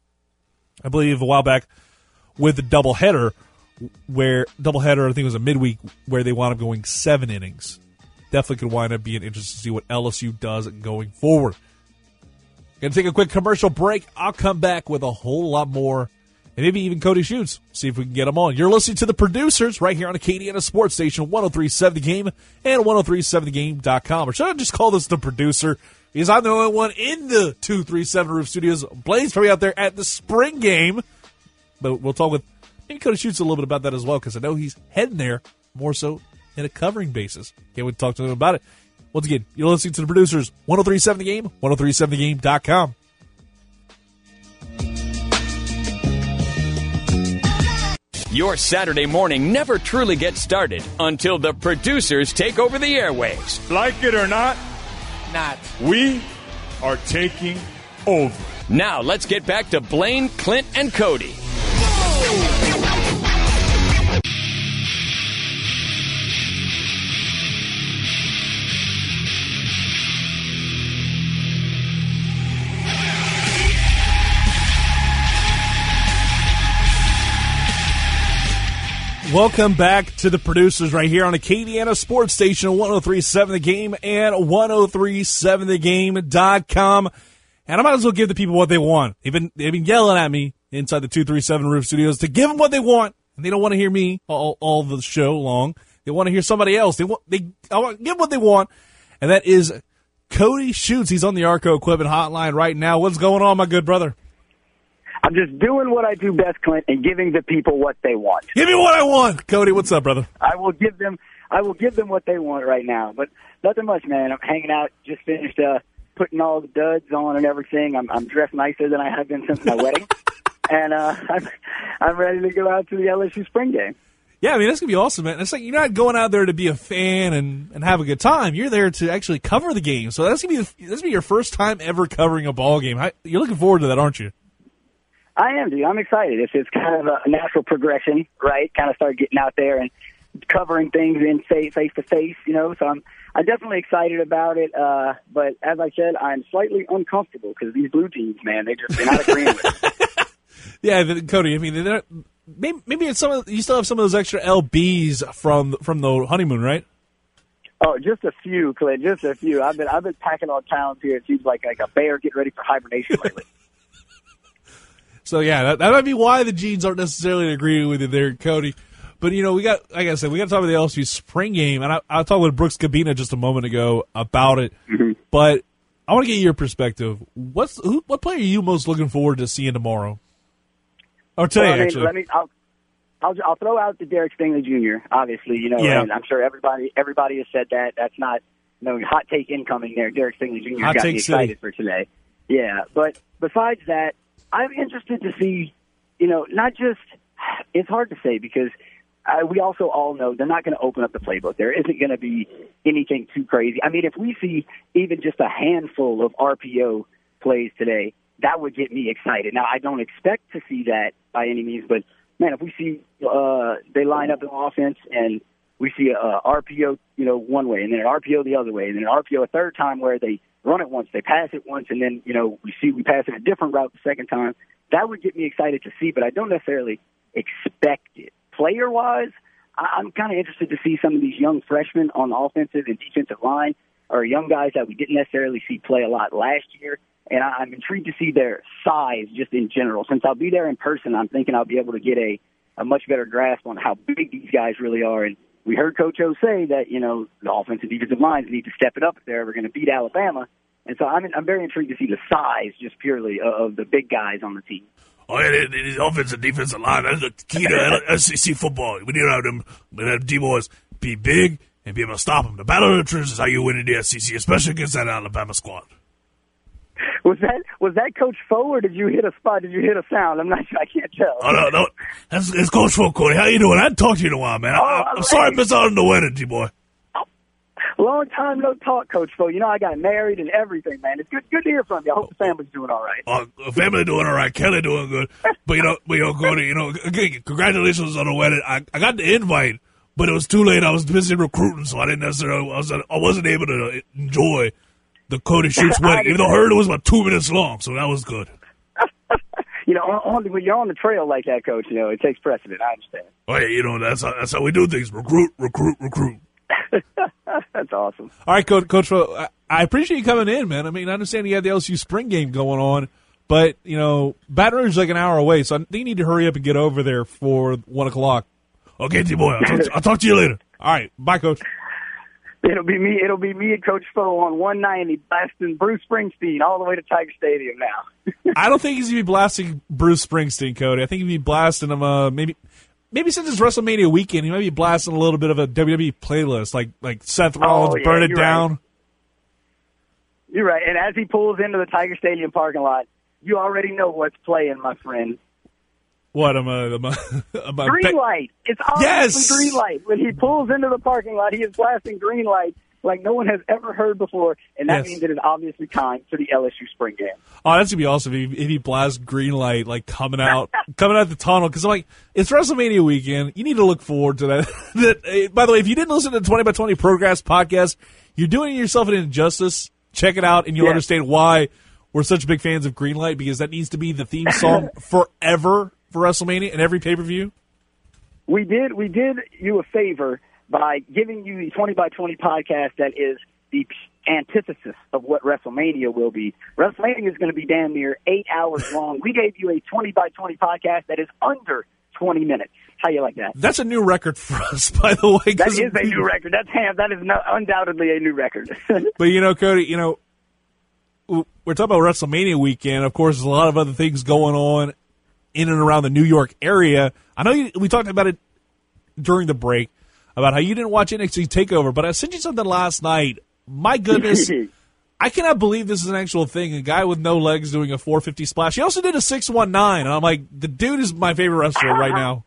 I believe, a while back with the doubleheader, I think it was a midweek, where they wound up going 7 innings. Definitely could wind up being interesting to see what LSU does going forward. Going to take a quick commercial break. I'll come back with a whole lot more, and maybe even Cody Schutz. See if we can get them on. You're listening to The Producers right here on Acadiana Sports Station, 103.7 The Game and 103.7thegame.com. Or should I just call this The Producer? Because I'm the only one in the 237 Roof Studios. Blaze probably out there at the spring game. But we'll talk with maybe Cody Schutz a little bit about that as well, because I know he's heading there more so in a covering basis. Can't wait to talk to him about it. Once again, you're listening to The Producers, 103.7 The Game, 103.7thegame.com. Your Saturday morning never truly gets started until the producers take over the airwaves. Like it or not, we are taking over. Now let's get back to Blaine, Clint, and Cody. Welcome back to the producers right here on Acadiana Sports Station 103.7 The Game and 103.7thegame.com. And I might as well give the people what they want. They've been yelling at me inside the 237 Roof Studios to give them what they want. And they don't want to hear me all the show long. They want to hear somebody else. I want to give them what they want. And that is Cody Schutz. He's on the Arco Equipment Hotline right now. What's going on, my good brother? I'm just doing what I do best, Clint, and giving the people what they want. Give me what I want. Cody, what's up, brother? I will give them what they want right now. But nothing much, man. I'm hanging out, just finished putting all the duds on and everything. I'm dressed nicer than I have been since my wedding. And I'm ready to go out to the LSU spring game. Yeah, I mean, that's going to be awesome, man. It's like you're not going out there to be a fan and have a good time. You're there to actually cover the game. So that's going to be your first time ever covering a ball game. You're looking forward to that, aren't you? I am, dude. I'm excited. It's kind of a natural progression, right? Kind of start getting out there and covering things in face to face, So I'm definitely excited about it. But as I said, I'm slightly uncomfortable because these blue teams, man, they're not agreeing with it. Yeah, Cody. I mean, maybe it's you still have some of those extra LBs from the honeymoon, right? Oh, just a few, Clint. Just a few. I've been packing on pounds here. It seems like a bear getting ready for hibernation lately. So, yeah, that might be why the Jeans aren't necessarily agreeing with you there, Cody. But, like I said, we got to talk about the LSU spring game. And I talked with Brooks Cabina just a moment ago about it. Mm-hmm. But I want to get your perspective. What player are you most looking forward to seeing tomorrow? Or today, actually. I'll throw out the Derek Stingley Jr., obviously, Yeah. And I'm sure everybody has said that. That's not hot take incoming there. Derek Stingley Jr. got me excited for today. Yeah, but besides that, I'm interested to see, not just – it's hard to say because we also all know they're not going to open up the playbook. There isn't going to be anything too crazy. I mean, if we see even just a handful of RPO plays today, that would get me excited. Now, I don't expect to see that by any means, but, man, if we see they line up an offense and we see a RPO, one way and then an RPO the other way and then an RPO a third time where they run it once, they pass it once, and then, we pass it a different route the second time. That would get me excited to see, but I don't necessarily expect it. Player-wise, I'm kind of interested to see some of these young freshmen on the offensive and defensive line or young guys that we didn't necessarily see play a lot last year, and I'm intrigued to see their size just in general. Since I'll be there in person, I'm thinking I'll be able to get a much better grasp on how big these guys really are. And we heard Coach O say that, the offensive defensive lines need to step it up if they're ever going to beat Alabama. And so I'm very intrigued to see the size just purely of the big guys on the team. Oh, yeah, the offensive defensive line, that's the key to SEC football. We need to have them D-boys be big and be able to stop them. The battle of the trenches is how you win in the SEC, especially against that Alabama squad. Was that Coach Foe, or did you hit a spot? Did you hit a sound? I'm not sure. I can't tell. Oh, no. It's Coach Foe, Cody. How you doing? I hadn't talked to you in a while, man. I'm sorry I missed out on the wedding, D-boy. Long time no talk, Coach Foe. I got married and everything, man. It's good to hear from you. I hope the family's doing all right. The family doing all right. Kelly doing good. But, Cody, again, congratulations on the wedding. I got the invite, but it was too late. I was busy recruiting, so I didn't necessarily, I wasn't able to enjoy the Cody Schutz wedding. Even though I heard it was about 2 minutes long, so that was good. When you're on the trail like that, Coach, it takes precedent. I understand. Oh, yeah, that's how we do things. Recruit. That's awesome. All right, Coach, I appreciate you coming in, man. I mean, I understand you had the LSU spring game going on, but, Baton Rouge is like an hour away, so I think you need to hurry up and get over there for 1 o'clock. Okay, T-Boy, I'll talk to you later. All right, bye, Coach. It'll be me and Coach Foe on 190 blasting Bruce Springsteen all the way to Tiger Stadium now. I don't think he's going to be blasting Bruce Springsteen, Cody. I think he'll be blasting him maybe since it's WrestleMania weekend, he might be blasting a little bit of a WWE playlist, like Seth Rollins, Burn It Down. Right. You're right. And as he pulls into the Tiger Stadium parking lot, you already know what's playing, my friend. What? Green Light. It's obviously Green Light. When he pulls into the parking lot, he is blasting Green Light like no one has ever heard before, and that means it is obviously time for the LSU spring game. Oh, that's going to be awesome if he blasts Green Light, like, coming out the tunnel. Because, it's WrestleMania weekend. You need to look forward to that. By the way, if you didn't listen to the 20x20 Progress podcast, you're doing yourself an injustice. Check it out, and you'll understand why we're such big fans of Green Light, because that needs to be the theme song forever for WrestleMania and every pay-per-view. we did you a favor by giving you the 20 by 20 podcast that is the antithesis of what WrestleMania will be. WrestleMania is going to be damn near 8 hours long. We gave you a 20 by 20 podcast that is under 20 minutes. How you like that? That's a new record for us, by the way. That is a new record. That is undoubtedly a new record. But, Cody, we're talking about WrestleMania weekend. Of course, there's a lot of other things going on in and around the New York area. I know we talked about it during the break, about how you didn't watch NXT TakeOver, but I sent you something last night. My goodness, I cannot believe this is an actual thing. A guy with no legs doing a 450 splash. He also did a 619, and I'm like, the dude is my favorite wrestler right now.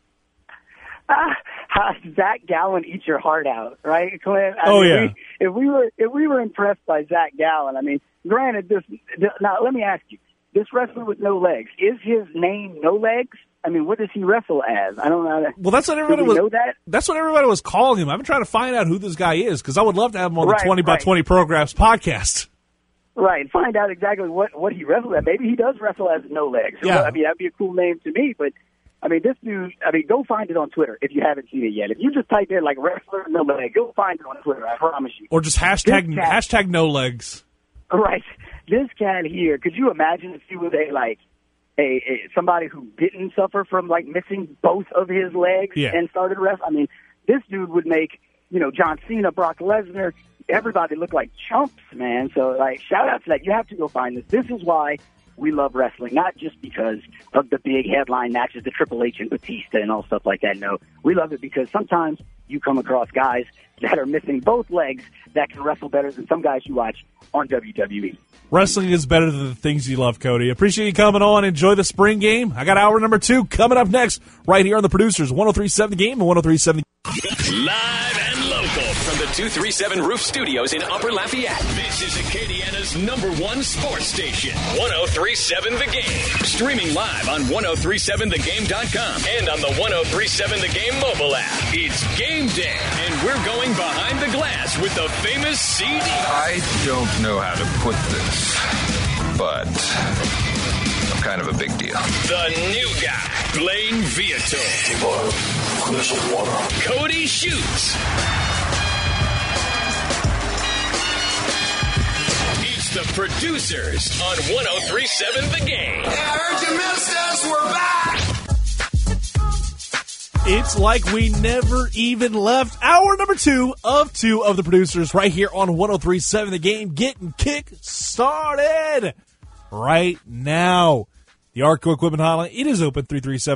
Zach Gallen eats your heart out, right, Clint? Yeah. If we were impressed by Zach Gallen, I mean, granted, now let me ask you, this wrestler with no legs, is his name No Legs? I mean, what does he wrestle as? I don't know. Well, that's what everybody was. Know that? That's what everybody was calling him. I've been trying to find out who this guy is because I would love to have him on the 20 by 20 Programs podcast. Right, find out exactly what he wrestles at. Maybe he does wrestle as No Legs. Yeah. I mean, that'd be a cool name to me. But I mean, this dude. I mean, go find it on Twitter if you haven't seen it yet. If you just type in like wrestler No Legs, go find it on Twitter. I promise you. Or just hashtag No Legs. Right. This cat here, could you imagine if he was somebody who didn't suffer from like missing both of his legs and started wrestling? I mean, this dude would make, John Cena, Brock Lesnar, everybody look like chumps, man. So like, shout out to that. You have to go find this. This is why we love wrestling, not just because of the big headline matches, the Triple H and Batista and all stuff like that. No, we love it because sometimes you come across guys that are missing both legs that can wrestle better than some guys you watch on WWE. Wrestling is better than the things you love, Cody. Appreciate you coming on. Enjoy the spring game. I got hour number 2 coming up next right here on the Producers, 103.7 The Game and 103.7 Live and local from the 237 Roof Studios in Upper Lafayette. This is Acadiana's #1 sports station, 103.7 The Game. Streaming live on 103.7thegame.com and on the 103.7 The Game mobile app. It's game day, and we're going behind the glass with the famous CD. I don't know how to put this, but I'm kind of a big deal. The new guy, Blaine Viator. Cody Shoots. It's the Producers on 103.7 The Game. Yeah, I heard you missed us. We're back. It's like we never even left. Hour number 2 of the Producers right here on 103.7 The Game, getting kick-started right now. The Arco Equipment Hotline, it is open,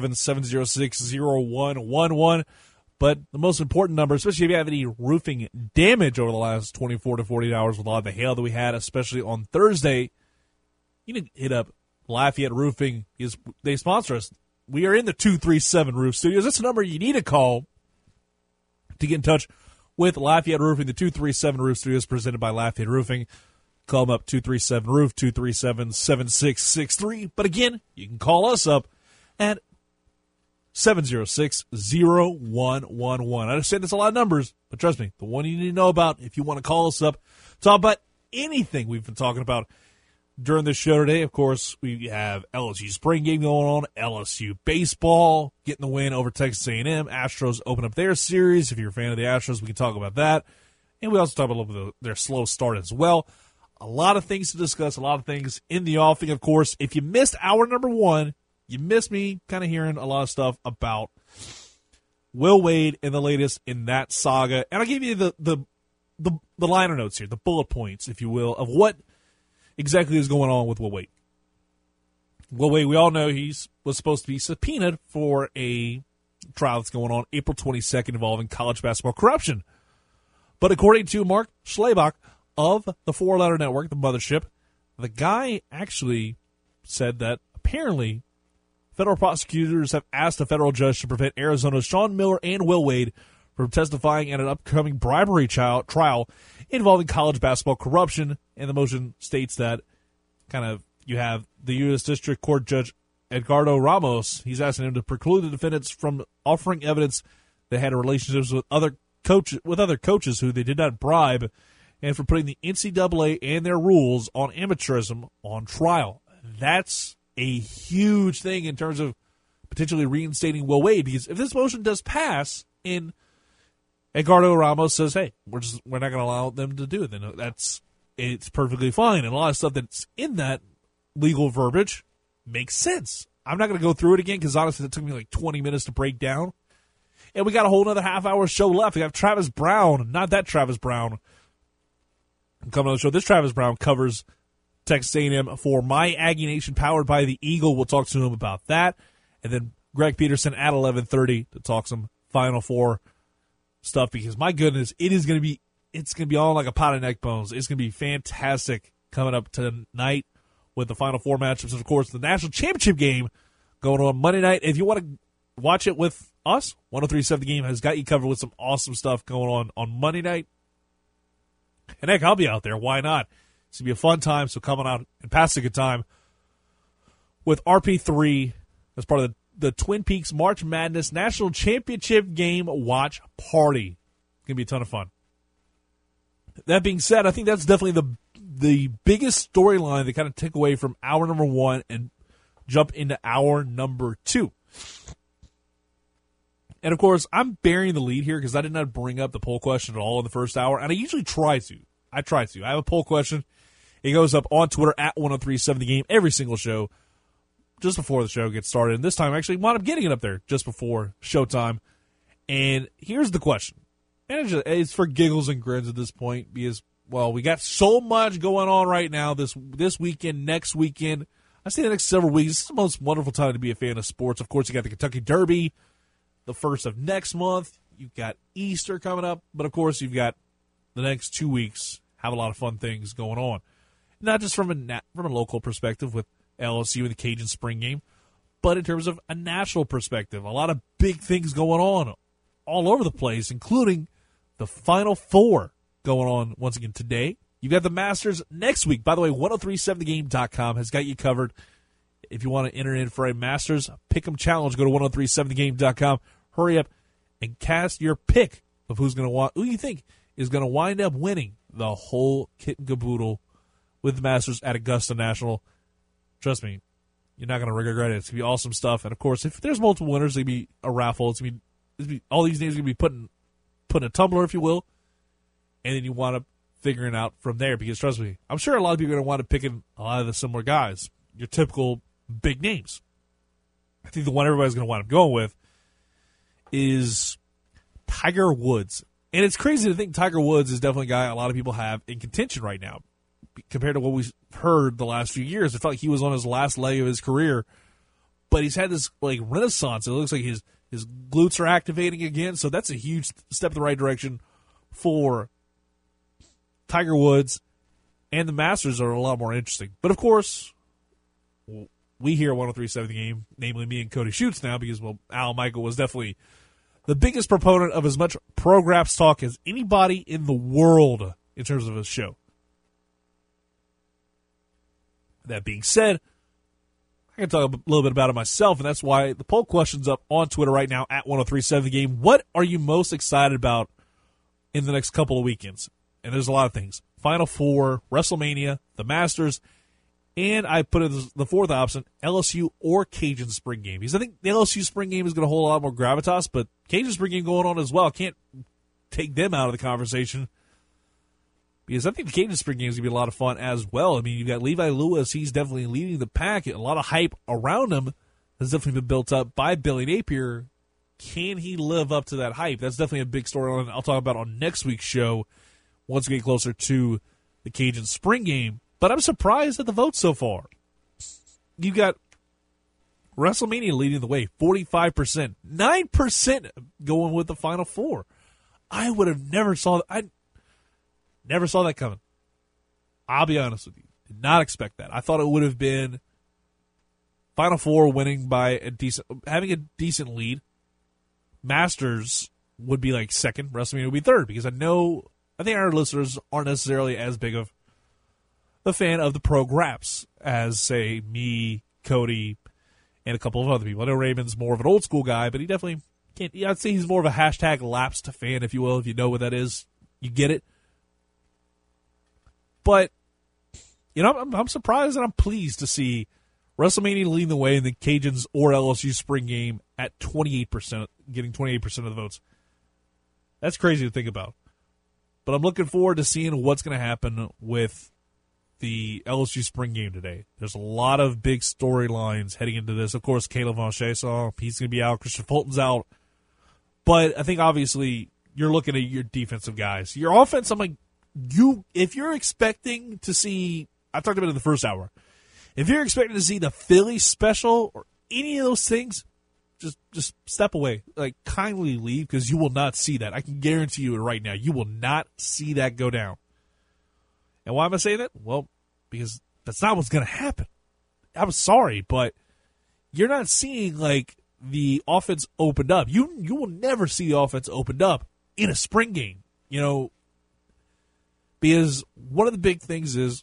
337-706-0111. But the most important number, especially if you have any roofing damage over the last 24 to 48 hours with a lot of the hail that we had, especially on Thursday, you need to hit up Lafayette Roofing. They sponsor us. We are in the 237 Roof Studios. That's the number you need to call to get in touch with Lafayette Roofing. The 237 Roof Studios presented by Lafayette Roofing. Call them up, 237-ROOF, 237-7663. But again, you can call us up at 706-0111. I understand it's a lot of numbers, but trust me, the one you need to know about if you want to call us up, talk about anything we've been talking about during this show today. Of course, we have LSU spring game going on, LSU baseball, getting the win over Texas A&M. Astros open up their series. If you're a fan of the Astros, we can talk about that. And we also talk about a little bit of their slow start as well. A lot of things to discuss, a lot of things in the offing, of course. If you missed hour number 1, you missed me kind of hearing a lot of stuff about Will Wade and the latest in that saga. And I'll give you the liner notes here, the bullet points, if you will, of what exactly is going on with Will Wade. Will Wade, we all know was supposed to be subpoenaed for a trial that's going on April 22nd involving college basketball corruption. But according to Mark Schlabach of the Four Letter Network, the mothership, the guy actually said that apparently federal prosecutors have asked a federal judge to prevent Arizona's Sean Miller and Will Wade from testifying at an upcoming bribery trial involving college basketball corruption. And the motion states that you have the U.S. District Court Judge Edgardo Ramos. He's asking him to preclude the defendants from offering evidence they had relationships with other coaches who they did not bribe, and for putting the NCAA and their rules on amateurism on trial. That's a huge thing in terms of potentially reinstating Will Wade, because if this motion does pass and Edgardo Ramos says, hey, we're not going to allow them to do it, then it's perfectly fine. And a lot of stuff that's in that legal verbiage makes sense. I'm not going to go through it again because honestly it took me like 20 minutes to break down. And we got a whole other half-hour show left. We got Travis Brown, not that Travis Brown, coming on the show. This Travis Brown covers Texas A&M for My Aggie Nation, powered by the Eagle. We'll talk to him about that. And then Greg Peterson at 11:30 to talk some Final Four stuff, because my goodness, it's going to be all like a pot of neck bones. It's going to be fantastic coming up tonight with the Final Four matchups. And, of course, the national championship game going on Monday night. If you want to watch it with us, 103.7 The Game has got you covered with some awesome stuff going on Monday night. And, heck, I'll be out there. Why not? It's going to be a fun time, so coming out and pass a good time with RP3 as part of the Twin Peaks March Madness National Championship Game Watch Party. It's going to be a ton of fun. That being said, I think that's definitely the biggest storyline that kind of took away from hour number 1 and jump into hour number 2. And, of course, I'm burying the lead here because I did not bring up the poll question at all in the first hour, and I usually try to. I have a poll question. It goes up on Twitter at 1037 The Game every single show just before the show gets started. And this time I actually wound up getting it up there just before showtime. And here's the question. And it's for giggles and grins at this point because, well, we got so much going on right now this weekend, next weekend. I say the next several weeks. This is the most wonderful time to be a fan of sports. Of course, you got the Kentucky Derby, the first of next month. You've got Easter coming up. But, of course, you've got the next 2 weeks. Have a lot of fun things going on. Not just from a local perspective with LSU and the Cajun spring game, but in terms of a national perspective. A lot of big things going on all over the place, including the Final Four going on once again today. You've got the Masters next week. By the way, 1037thegame.com has got you covered. If you want to enter in for a Masters Pick'em Challenge, go to 1037thegame.com. Hurry up and cast your pick of who you think is going to wind up winning the whole kit and caboodle with the Masters at Augusta National. Trust me, you're not going to regret it. It's going to be awesome stuff. And, of course, if there's multiple winners, it's going to be a raffle. It's going to be all these names are going to be put in a tumbler, if you will, and then you wind up figuring out from there. Because, trust me, I'm sure a lot of people are going to wind up picking a lot of the similar guys, your typical big names. I think the one everybody's going to wind up going with is Tiger Woods. And it's crazy to think Tiger Woods is definitely a guy a lot of people have in contention right now. Compared to what we've heard the last few years, it felt like he was on his last leg of his career, but he's had this like renaissance. It looks like his glutes are activating again, so that's a huge step in the right direction for Tiger Woods, and the Masters are a lot more interesting. But of course, we here at 1037 The Game, namely me and Cody Schutz now, because Al Michael was definitely the biggest proponent of as much pro graphs talk as anybody in the world in terms of his show. That being said, I can talk a little bit about it myself, and that's why the poll question's up on Twitter right now at 1037 The Game. What are you most excited about in the next couple of weekends? And there's a lot of things. Final Four, WrestleMania, the Masters, and I put it as the fourth option, LSU or Cajun spring game. Because I think the LSU spring game is going to hold a lot more gravitas, but Cajun spring game going on as well. Can't take them out of the conversation. Because I think the Cajun spring game is going to be a lot of fun as well. I mean, you've got Levi Lewis. He's definitely leading the pack. A lot of hype around him has definitely been built up by Billy Napier. Can he live up to that hype? That's definitely a big storyline I'll talk about on next week's show once we get closer to the Cajun spring game. But I'm surprised at the vote so far. You've got WrestleMania leading the way, 45%. 9% going with the Final Four. I would have never saw that. I never saw that coming. I'll be honest with you. Did not expect that. I thought it would have been Final Four winning by having a decent lead. Masters would be like second. WrestleMania would be third, because I think our listeners aren't necessarily as big of a fan of the pro graphs as, say, me, Cody, and a couple of other people. I know Raymond's more of an old school guy, but he definitely can't. I'd say he's more of a hashtag lapsed fan, if you will. If you know what that is, you get it. But, I'm surprised and I'm pleased to see WrestleMania leading the way in the Cajuns or LSU spring game at 28%, getting 28% of the votes. That's crazy to think about. But I'm looking forward to seeing what's going to happen with the LSU spring game today. There's a lot of big storylines heading into this. Of course, Caleb Von Chason, he's going to be out. Christian Fulton's out. But I think, obviously, you're looking at your defensive guys. Your offense, I'm like, if you're expecting to see, I talked about it in the first hour, if you're expecting to see the Philly special or any of those things, just step away. Like, kindly leave, because you will not see that. I can guarantee you it right now. You will not see that go down. And why am I saying that? Well, because that's not what's going to happen. I'm sorry, but you're not seeing, like, the offense opened up. You will never see the offense opened up in a spring game, you know, because one of the big things is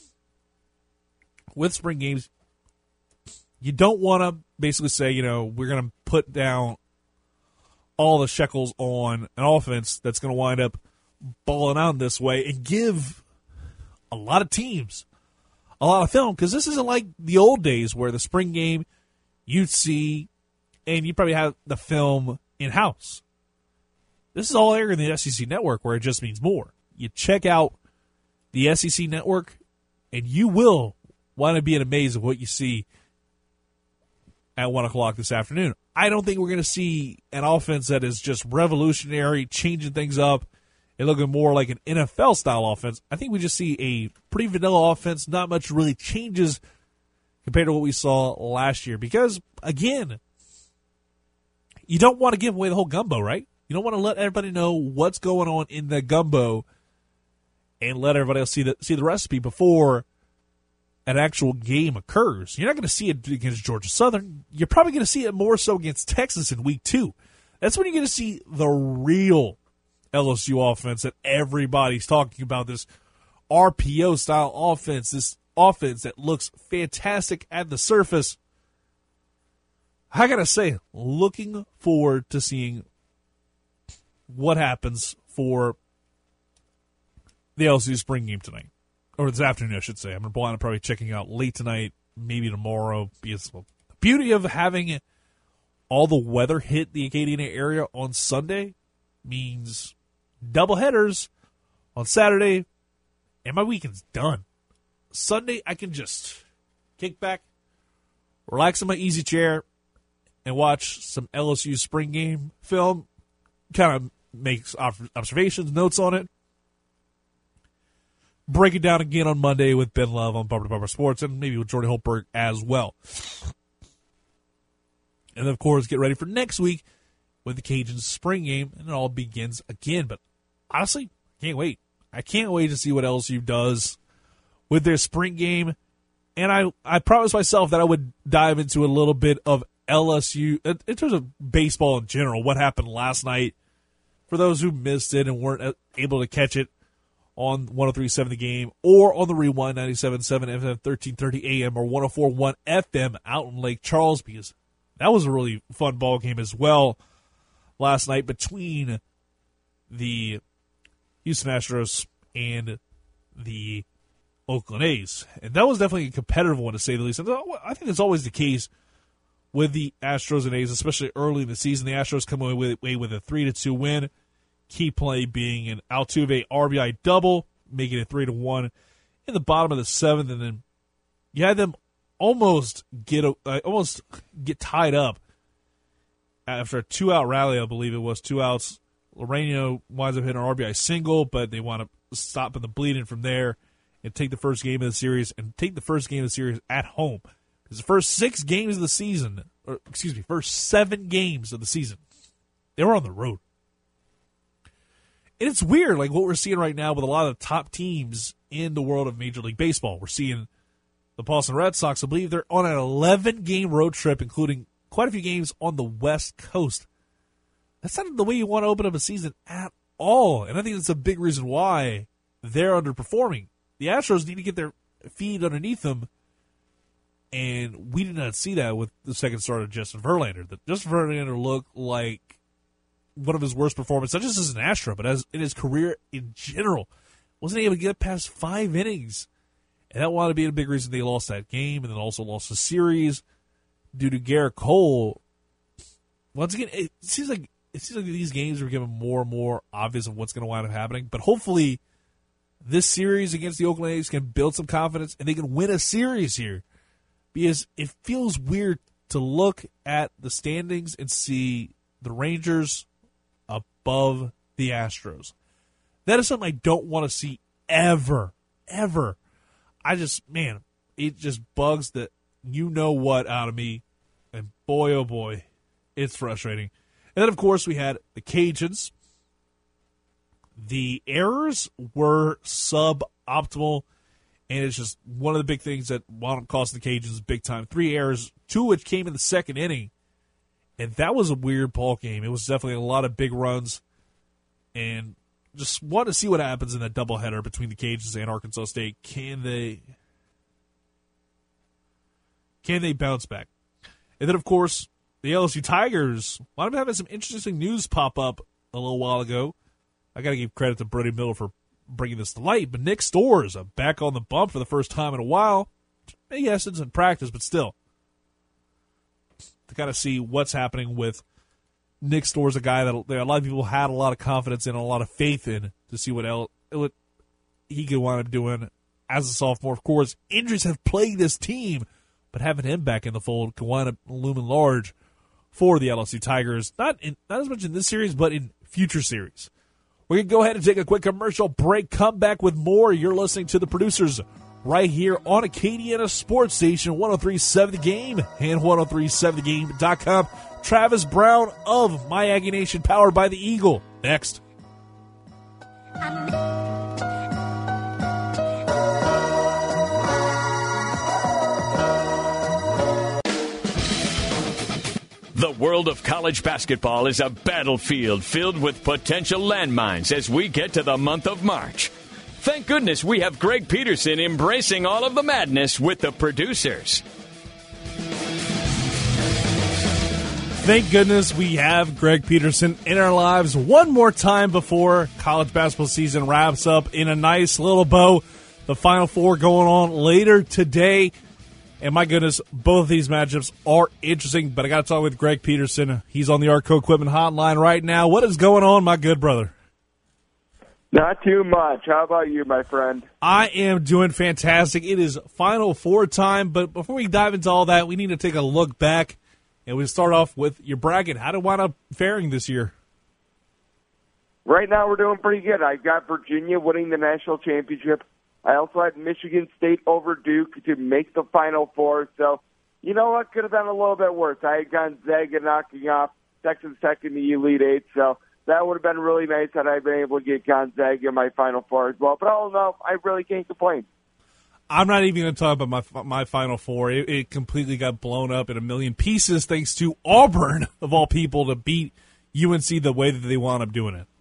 with spring games, you don't want to basically say, you know, we're going to put down all the shekels on an offense that's going to wind up balling out this way and give a lot of teams a lot of film, because this isn't like the old days where the spring game you'd see and you probably have the film in-house. This is all aired in the SEC network, where it just means more. You check out the SEC network, and you will want to be amazed at what you see at 1 o'clock this afternoon. I don't think we're going to see an offense that is just revolutionary, changing things up, and looking more like an NFL-style offense. I think we just see a pretty vanilla offense, not much really changes compared to what we saw last year. Because, again, you don't want to give away the whole gumbo, right? You don't want to let everybody know what's going on in the gumbo and let everybody else see the recipe before an actual game occurs. You're not going to see it against Georgia Southern. You're probably going to see it more so against Texas in week 2. That's when you're going to see the real LSU offense that everybody's talking about, this RPO-style offense, this offense that looks fantastic at the surface. I got to say, looking forward to seeing what happens for the LSU spring game tonight. Or this afternoon, I should say. I'm going to probably checking out late tonight, maybe tomorrow. Because the beauty of having all the weather hit the Acadiana area on Sunday means double headers on Saturday, and my weekend's done. Sunday, I can just kick back, relax in my easy chair, and watch some LSU spring game film, kind of make observations, notes on it, break it down again on Monday with Ben Love on Bumper to Bumper Sports, and maybe with Jordan Holtberg as well. And then, of course, get ready for next week with the Cajuns spring game, and it all begins again. But honestly, can't wait. I can't wait to see what LSU does with their spring game. And I promised myself that I would dive into a little bit of LSU, in terms of baseball in general, what happened last night. For those who missed it and weren't able to catch it on 103.7 The Game or on the Rewind 97.7 FM 1330 AM or 104.1 FM out in Lake Charles, because that was a really fun ball game as well last night between the Houston Astros and the Oakland A's. And that was definitely a competitive one, to say the least. And I think that's always the case with the Astros and A's, especially early in the season. The Astros come away with a 3-2 win. Key play being an Altuve RBI double, making it 3-1 in the bottom of the 7th. And then you had them almost get tied up after a 2-out rally, I believe it was, 2 outs. Loreno winds up hitting an RBI single, but they want to stop the bleeding from there and take the first game of the series at home. Because the first 6 games of the season, first 7 games of the season, they were on the road. And it's weird, like what we're seeing right now with a lot of the top teams in the world of Major League Baseball. We're seeing the Boston Red Sox, I believe they're on an 11-game road trip, including quite a few games on the West Coast. That's not the way you want to open up a season at all. And I think that's a big reason why they're underperforming. The Astros need to get their feet underneath them, and we did not see that with the second start of Justin Verlander. Justin Verlander looked like one of his worst performances, not just as an Astro, but as in his career in general. Wasn't able to get past 5 innings And that wanted to be a big reason they lost that game and then also lost the series due to Garrett Cole. Once again, it seems like these games are becoming more and more obvious of what's going to wind up happening. But hopefully this series against the Oakland A's can build some confidence and they can win a series here. Because it feels weird to look at the standings and see the Rangers above the Astros. That is something I don't want to see ever. It just bugs the you-know-what out of me. And boy, oh boy, it's frustrating. And then, of course, we had the Cajuns. The errors were suboptimal, and it's just one of the big things that wound up costing the Cajuns big time. 3 errors, 2 which came in the second inning, and that was a weird ball game. It was definitely a lot of big runs, and just want to see what happens in that doubleheader between the Cajuns and Arkansas State. Can they bounce back? And then, of course, the LSU Tigers might have having some interesting news pop up a little while ago. I got to give credit to Brody Miller for bringing this to light, but Nick Storrs back on the bump for the first time in a while. Yes, it's in practice, but still. To kind of see what's happening with Nick Storrs, a guy that a lot of people had a lot of confidence in, a lot of faith in, to see what he could wind up doing as a sophomore. Of course, injuries have plagued this team, but having him back in the fold could wind up looming large for the LSU Tigers. Not as much in this series, but in future series. We can go ahead and take a quick commercial break, come back with more. You're listening to The Producers right here on Acadiana Sports Station, 103.7 The Game and 103.7thegame.com. Travis Brown of My Aggie Nation, powered by the Eagle. Next. The world of college basketball is a battlefield filled with potential landmines as we get to the month of March. Thank goodness we have Greg Peterson embracing all of the madness with The Producers. Thank goodness we have Greg Peterson in our lives one more time before college basketball season wraps up in a nice little bow. The Final Four going on later today. And my goodness, both of these matchups are interesting, but I got to talk with Greg Peterson. He's on the Arco Equipment Hotline right now. What is going on, my good brother? Not too much. How about you, my friend? I am doing fantastic. It is Final Four time, but before we dive into all that, we need to take a look back, and we start off with your bracket. How did it wind up faring this year? Right now, we're doing pretty good. I got Virginia winning the national championship. I also had Michigan State over Duke to make the Final Four. So, you know what? Could have been a little bit worse. I had Gonzaga knocking off Texas Tech in the Elite Eight. So that would have been really nice had I been able to get Gonzaga in my Final Four as well. But all in all, I really can't complain. I'm not even going to talk about my Final Four. It completely got blown up in a million pieces thanks to Auburn, of all people, to beat UNC the way that they wound up doing it.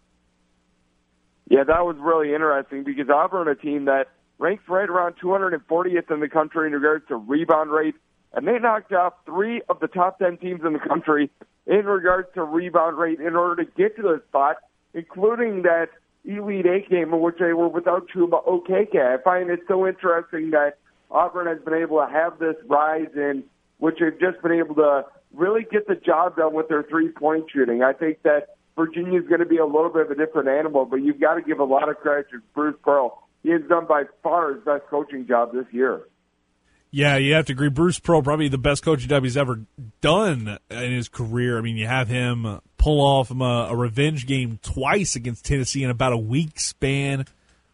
Yeah, that was really interesting because Auburn, a team that ranks right around 240th in the country in regards to rebound rate, and they knocked off 3 of the top 10 teams in the country in regards to rebound rate in order to get to this spot, including that Elite Eight game in which they were without Chuma Okeke. I find it so interesting that Auburn has been able to have this rise in which they've just been able to really get the job done with their three-point shooting. I think that Virginia's going to be a little bit of a different animal, but you've got to give a lot of credit to Bruce Pearl. He has done by far his best coaching job this year. Yeah, you have to agree. Bruce Pearl, probably the best coaching job he's ever done in his career. I mean, you have him pull off a revenge game twice against Tennessee in about a week span,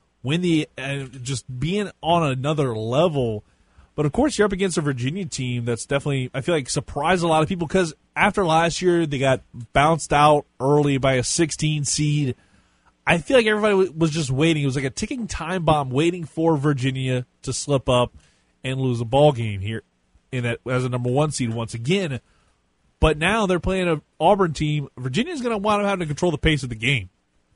just being on another level. But, of course, you're up against a Virginia team that's definitely, I feel like, surprised a lot of people because after last year, they got bounced out early by a 16 seed. I feel like everybody was just waiting. It was like a ticking time bomb waiting for Virginia to slip up and lose a ball game here as a number 1 seed once again. But now they're playing an Auburn team. Virginia's going to want to have to control the pace of the game.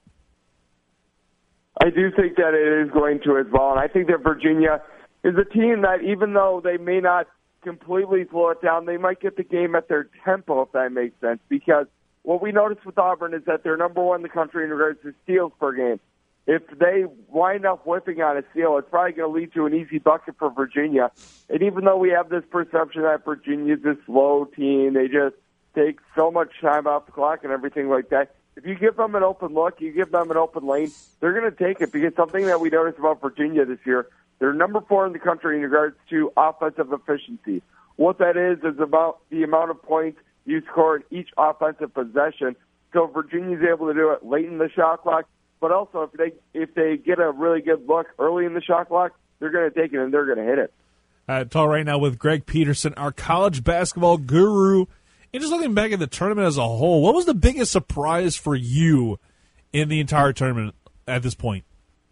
I do think that it is going to as well, and I think that Virginia is a team that even though they may not completely slow it down, they might get the game at their tempo, if that makes sense, because what we noticed with Auburn is that they're number 1 in the country in regards to steals per game. if they wind up whipping on a seal, it's probably going to lead to an easy bucket for Virginia. And even though we have this perception that Virginia's a slow team, they just take so much time off the clock and everything like that, if you give them an open look, you give them an open lane, they're going to take it, because something that we noticed about Virginia this year, they're number 4 in the country in regards to offensive efficiency. What that is about the amount of points you score in each offensive possession. So Virginia's able to do it late in the shot clock, but also if they get a really good look early in the shot clock, they're going to take it and they're going to hit it. Talk right now with Greg Peterson, our college basketball guru. And just looking back at the tournament as a whole, what was the biggest surprise for you in the entire tournament at this point?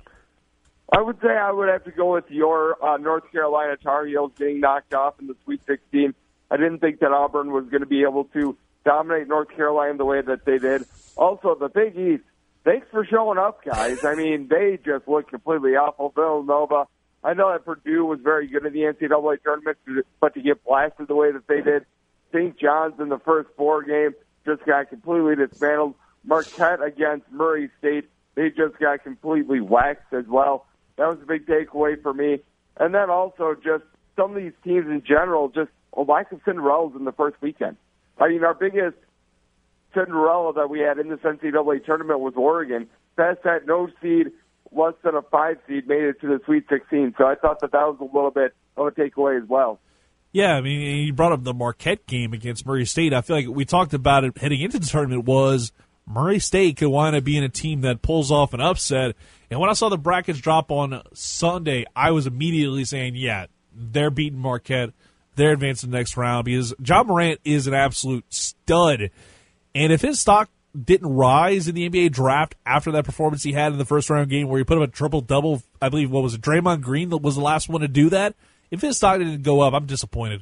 I would say I would have to go with your North Carolina Tar Heels getting knocked off in the Sweet 16. I didn't think that Auburn was going to be able to dominate North Carolina the way that they did. Also, the Big East, thanks for showing up, guys. I mean, they just looked completely awful. Villanova, I know that Purdue was very good in the NCAA tournament, but to get blasted the way that they did, St. John's in the first 4 games just got completely dismantled. Marquette against Murray State, they just got completely waxed as well. That was a big takeaway for me. And then also just some of these teams in general, just a lack of Cinderellas in the first weekend. I mean, our biggest Cinderella that we had in this NCAA tournament was Oregon. Past that, no seed, less than a 5 seed, made it to the Sweet 16. So I thought that was a little bit of a takeaway as well. Yeah, I mean, you brought up the Marquette game against Murray State. I feel like we talked about it heading into the tournament was Murray State could wind up being a team that pulls off an upset. And when I saw the brackets drop on Sunday, I was immediately saying, yeah, they're beating Marquette. They're advancing the next round because John Morant is an absolute stud. And if his stock didn't rise in the NBA draft after that performance he had in the first round game where he put up a triple-double, I believe, what was it, Draymond Green that was the last one to do that? If his stock didn't go up, I'm disappointed.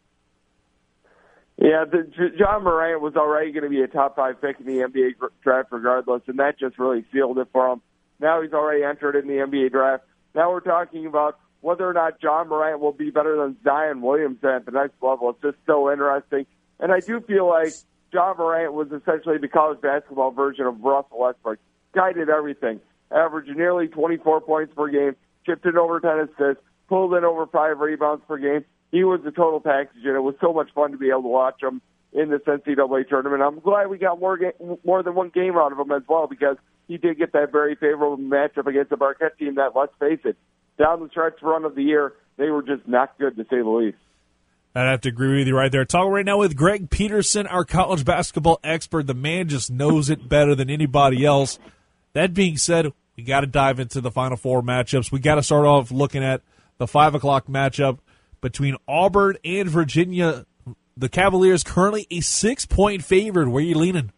Yeah, John Morant was already going to be a top 5 pick in the NBA draft regardless, and that just really sealed it for him. Now he's already entered in the NBA draft. Now we're talking about whether or not John Morant will be better than Zion Williamson at the next level. It's just so interesting. And I do feel like John Morant was essentially the college basketball version of Russell Westbrook. Guy did everything. Averaged nearly 24 points per game, chipped in over 10 assists, pulled in over 5 rebounds per game. He was the total package, and it was so much fun to be able to watch him in this NCAA tournament. I'm glad we got more than one game out of him as well, because he did get that very favorable matchup against the Marquette team that, let's face it, down the stretch run of the year, they were just not good, to say the least. I'd have to agree with you right there. Talking right now with Greg Peterson, our college basketball expert. The man just knows it better than anybody else. That being said, we got to dive into the Final Four matchups. We got to start off looking at the 5 o'clock matchup between Auburn and Virginia. The Cavaliers currently a 6-point favorite. Where are you leaning?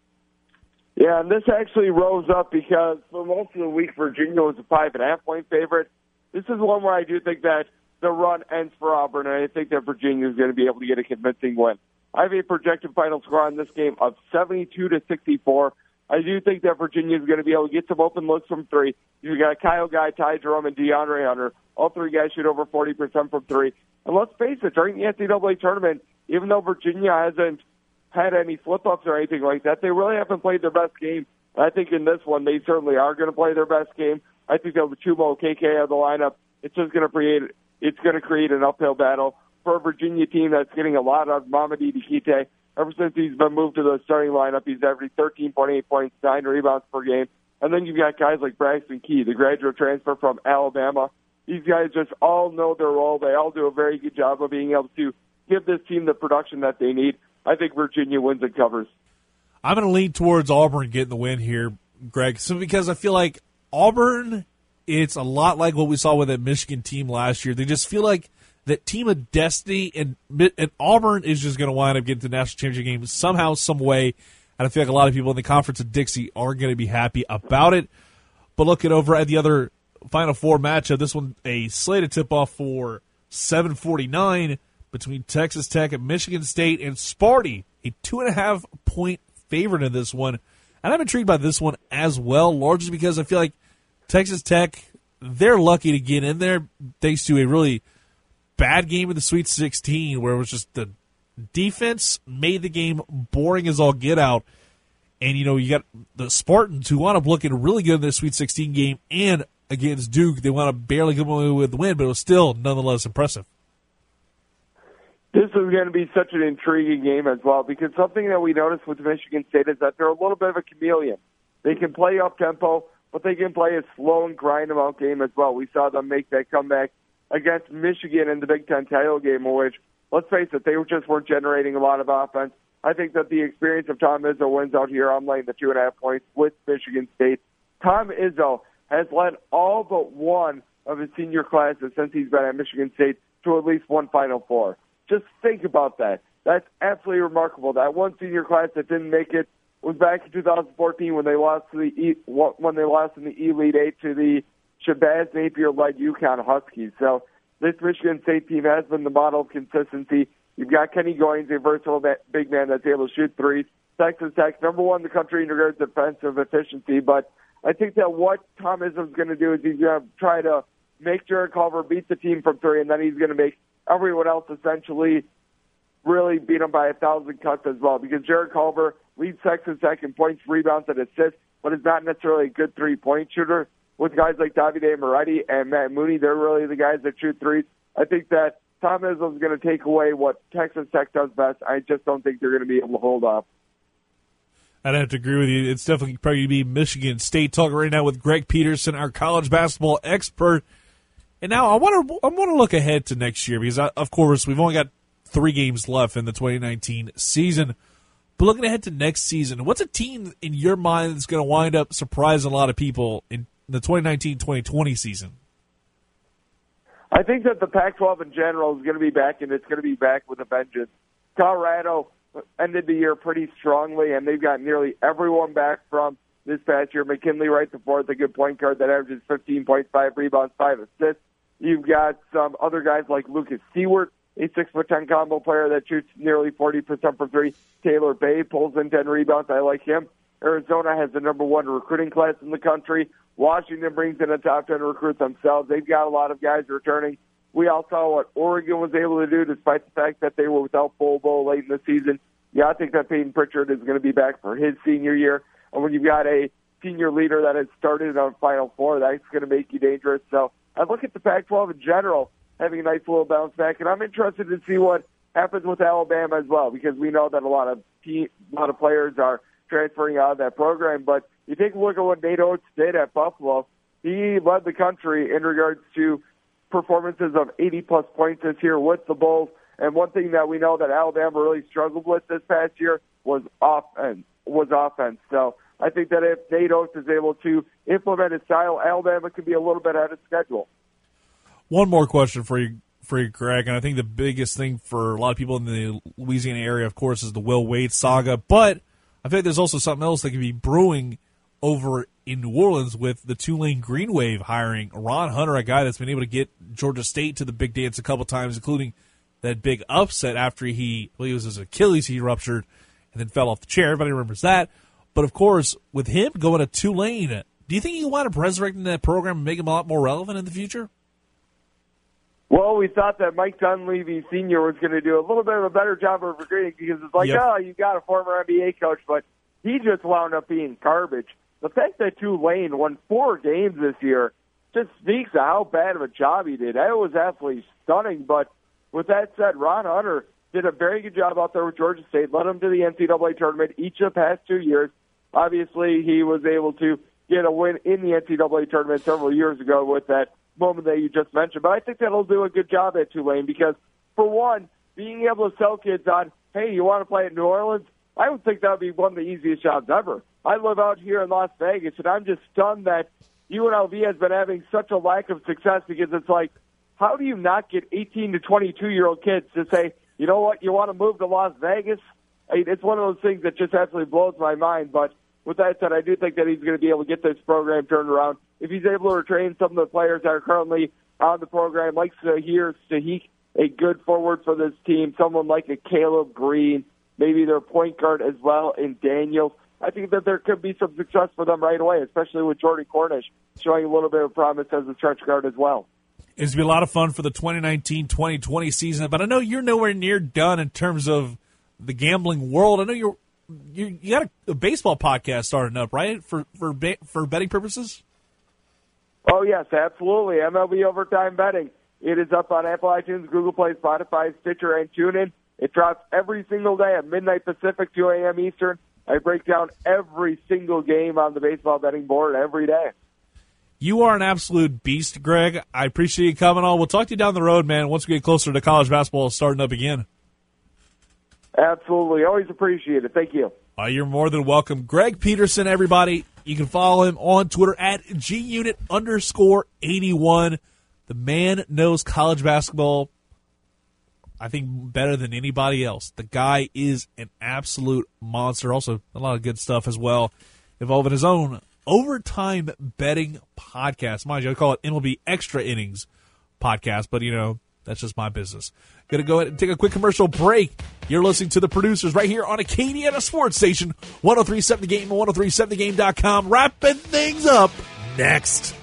Yeah, and this actually rose up because for most of the week, Virginia was a 5.5-point favorite. This is one where I do think that the run ends for Auburn, and I think that Virginia is going to be able to get a convincing win. I have a projected final score on this game of 72-64. I do think that Virginia is going to be able to get some open looks from 3. You've got Kyle Guy, Ty Jerome, and DeAndre Hunter. All 3 guys shoot over 40% from 3. And let's face it, during the NCAA tournament, even though Virginia hasn't had any slip-ups or anything like that, they really haven't played their best game. And I think in this one, they certainly are going to play their best game. I think they'll Chumo KK out of the lineup. It's just going to create an uphill battle for a Virginia team that's getting a lot of Mamadi Diakite. Ever since he's been moved to the starting lineup, he's averaging 13.8 points, 9 rebounds per game. And then you've got guys like Braxton Key, the graduate transfer from Alabama. These guys just all know their role. They all do a very good job of being able to give this team the production that they need. I think Virginia wins and covers. I'm going to lean towards Auburn getting the win here, Greg, because I feel like Auburn, it's a lot like what we saw with that Michigan team last year. They just feel like that team of destiny, and Auburn is just going to wind up getting to the national championship game somehow, some way. And I feel like a lot of people in the Conference of Dixie are going to be happy about it. But looking over at the other Final Four matchup, this one a slated tip-off for 7:49 between Texas Tech and Michigan State, and Sparty, a 2.5-point favorite in this one. And I'm intrigued by this one as well, largely because I feel like Texas Tech, they're lucky to get in there thanks to a really bad game in the Sweet 16 where it was just the defense made the game boring as all get out. And, you got the Spartans who wound up looking really good in their Sweet 16 game, and against Duke, they wound up barely coming away with the win, but it was still nonetheless impressive. This is going to be such an intriguing game as well, because something that we noticed with Michigan State is that they're a little bit of a chameleon. They can play up-tempo, but they can play a slow and grind-em-out game as well. We saw them make that comeback against Michigan in the Big Ten title game, in which, let's face it, they just weren't generating a lot of offense. I think that the experience of Tom Izzo wins out here. I'm laying the 2.5 points with Michigan State. Tom Izzo has led all but one of his senior classes since he's been at Michigan State to at least one Final Four. Just think about that. That's absolutely remarkable. That one senior class that didn't make it was back in 2014 when they lost to when they lost in the Elite Eight to the Shabazz Napier-led UConn Huskies. So this Michigan State team has been the model of consistency. You've got Kenny Goins, a versatile big man that's able to shoot threes. Texas Tech, number one in the country in regards to defensive efficiency. But I think that what Tom Izzo's going to do is he's going to try to make Jared Culver beat the team from three, and then he's going to make everyone else essentially really beat them by 1,000 cuts as well, because Jared Culver leads Texas Tech in points, rebounds, and assists, but is not necessarily a good three-point shooter. With guys like Davide Moretti and Matt Mooney, they're really the guys that shoot threes. I think that Tom Izzo is going to take away what Texas Tech does best. I just don't think they're going to be able to hold off. I'd have to agree with you. It's definitely probably going to be Michigan State. Talking right now with Greg Peterson, our college basketball expert. And now I want to look ahead to next year, because, of course, we've only got 3 games left in the 2019 season. But looking ahead to next season, what's a team in your mind that's going to wind up surprising a lot of people in the 2019-2020 season? I think that the Pac-12 in general is going to be back, and it's going to be back with a vengeance. Colorado ended the year pretty strongly, and they've got nearly everyone back from this past year. McKinley Wright the fourth, a good point guard that averages 15.5 rebounds, 5 assists. You've got some other guys like Lucas Seward, a 6'10" combo player that shoots nearly 40% from three. Taylor Bay pulls in 10 rebounds. I like him. Arizona has the number 1 recruiting class in the country. Washington brings in a top 10 recruit themselves. They've got a lot of guys returning. We all saw what Oregon was able to do despite the fact that they were without Bobo late in the season. Yeah, I think that Peyton Pritchard is going to be back for his senior year. And when you've got a senior leader that has started on Final Four, that's going to make you dangerous. So I look at the Pac-12 in general having a nice little bounce back, and I'm interested to see what happens with Alabama as well, because we know that a lot of players are transferring out of that program. But you take a look at what Nate Oates did at Buffalo. He led the country in regards to performances of 80-plus points this year with the Bulls. And one thing that we know that Alabama really struggled with this past year was offense. So I think that if Nate Oates is able to implement his style, Alabama could be a little bit ahead of schedule. One more question for you, Greg, and I think the biggest thing for a lot of people in the Louisiana area, of course, is the Will Wade saga. But I think there's also something else that could be brewing over in New Orleans with the Tulane Green Wave hiring Ron Hunter, a guy that's been able to get Georgia State to the big dance a couple times, including that big upset after he was his Achilles, he ruptured and then fell off the chair. Everybody remembers that. But, of course, with him going to Tulane, do you think he wound up resurrecting that program and make him a lot more relevant in the future? Well, we thought that Mike Dunleavy Sr. was going to do a little bit of a better job of recruiting, because it's like, oh, you got a former NBA coach, but he just wound up being garbage. The fact that Tulane won 4 games this year just speaks to how bad of a job he did. That was absolutely stunning. But with that said, Ron Hunter did a very good job out there with Georgia State, led them to the NCAA tournament each of the past 2 years. Obviously, he was able to get a win in the NCAA tournament several years ago with that moment that you just mentioned. But I think that'll do a good job at Tulane, because, for one, being able to sell kids on, hey, you want to play at New Orleans? I would think that would be one of the easiest jobs ever. I live out here in Las Vegas, and I'm just stunned that UNLV has been having such a lack of success, because it's like, how do you not get 18 to 22-year-old kids to say, you know what, you want to move to Las Vegas? It's one of those things that just absolutely blows my mind. But with that said, I do think that he's going to be able to get this program turned around. If he's able to retrain some of the players that are currently on the program, like Sahir Sahik, a good forward for this team, someone like a Caleb Green, maybe their point guard as well in Daniels, I think that there could be some success for them right away, especially with Jordan Cornish showing a little bit of promise as a stretch guard as well. It's going to be a lot of fun for the 2019-2020 season, but I know you're nowhere near done in terms of the gambling world. I know you got a baseball podcast starting up, right? For betting purposes. Oh yes, absolutely. MLB Overtime Betting. It is up on Apple iTunes, Google Play, Spotify, Stitcher, and TuneIn. It drops every single day at midnight Pacific, 2 a.m. Eastern. I break down every single game on the baseball betting board every day. You are an absolute beast, Greg. I appreciate you coming on. We'll talk to you down the road, man, once we get closer to college basketball starting up again. Absolutely. Always appreciate it. Thank you. You're more than welcome. Greg Peterson, everybody. You can follow him on Twitter at @GUnit_81. The man knows college basketball, I think, better than anybody else. The guy is an absolute monster. Also, a lot of good stuff as well, involving his own overtime betting podcast. Mind you, I call it MLB Extra Innings podcast, but, that's just my business. Going to go ahead and take a quick commercial break. You're listening to The Producers right here on Acadiana Sports Station, 103.7 The Game and 103.7thegame.com. Wrapping things up next.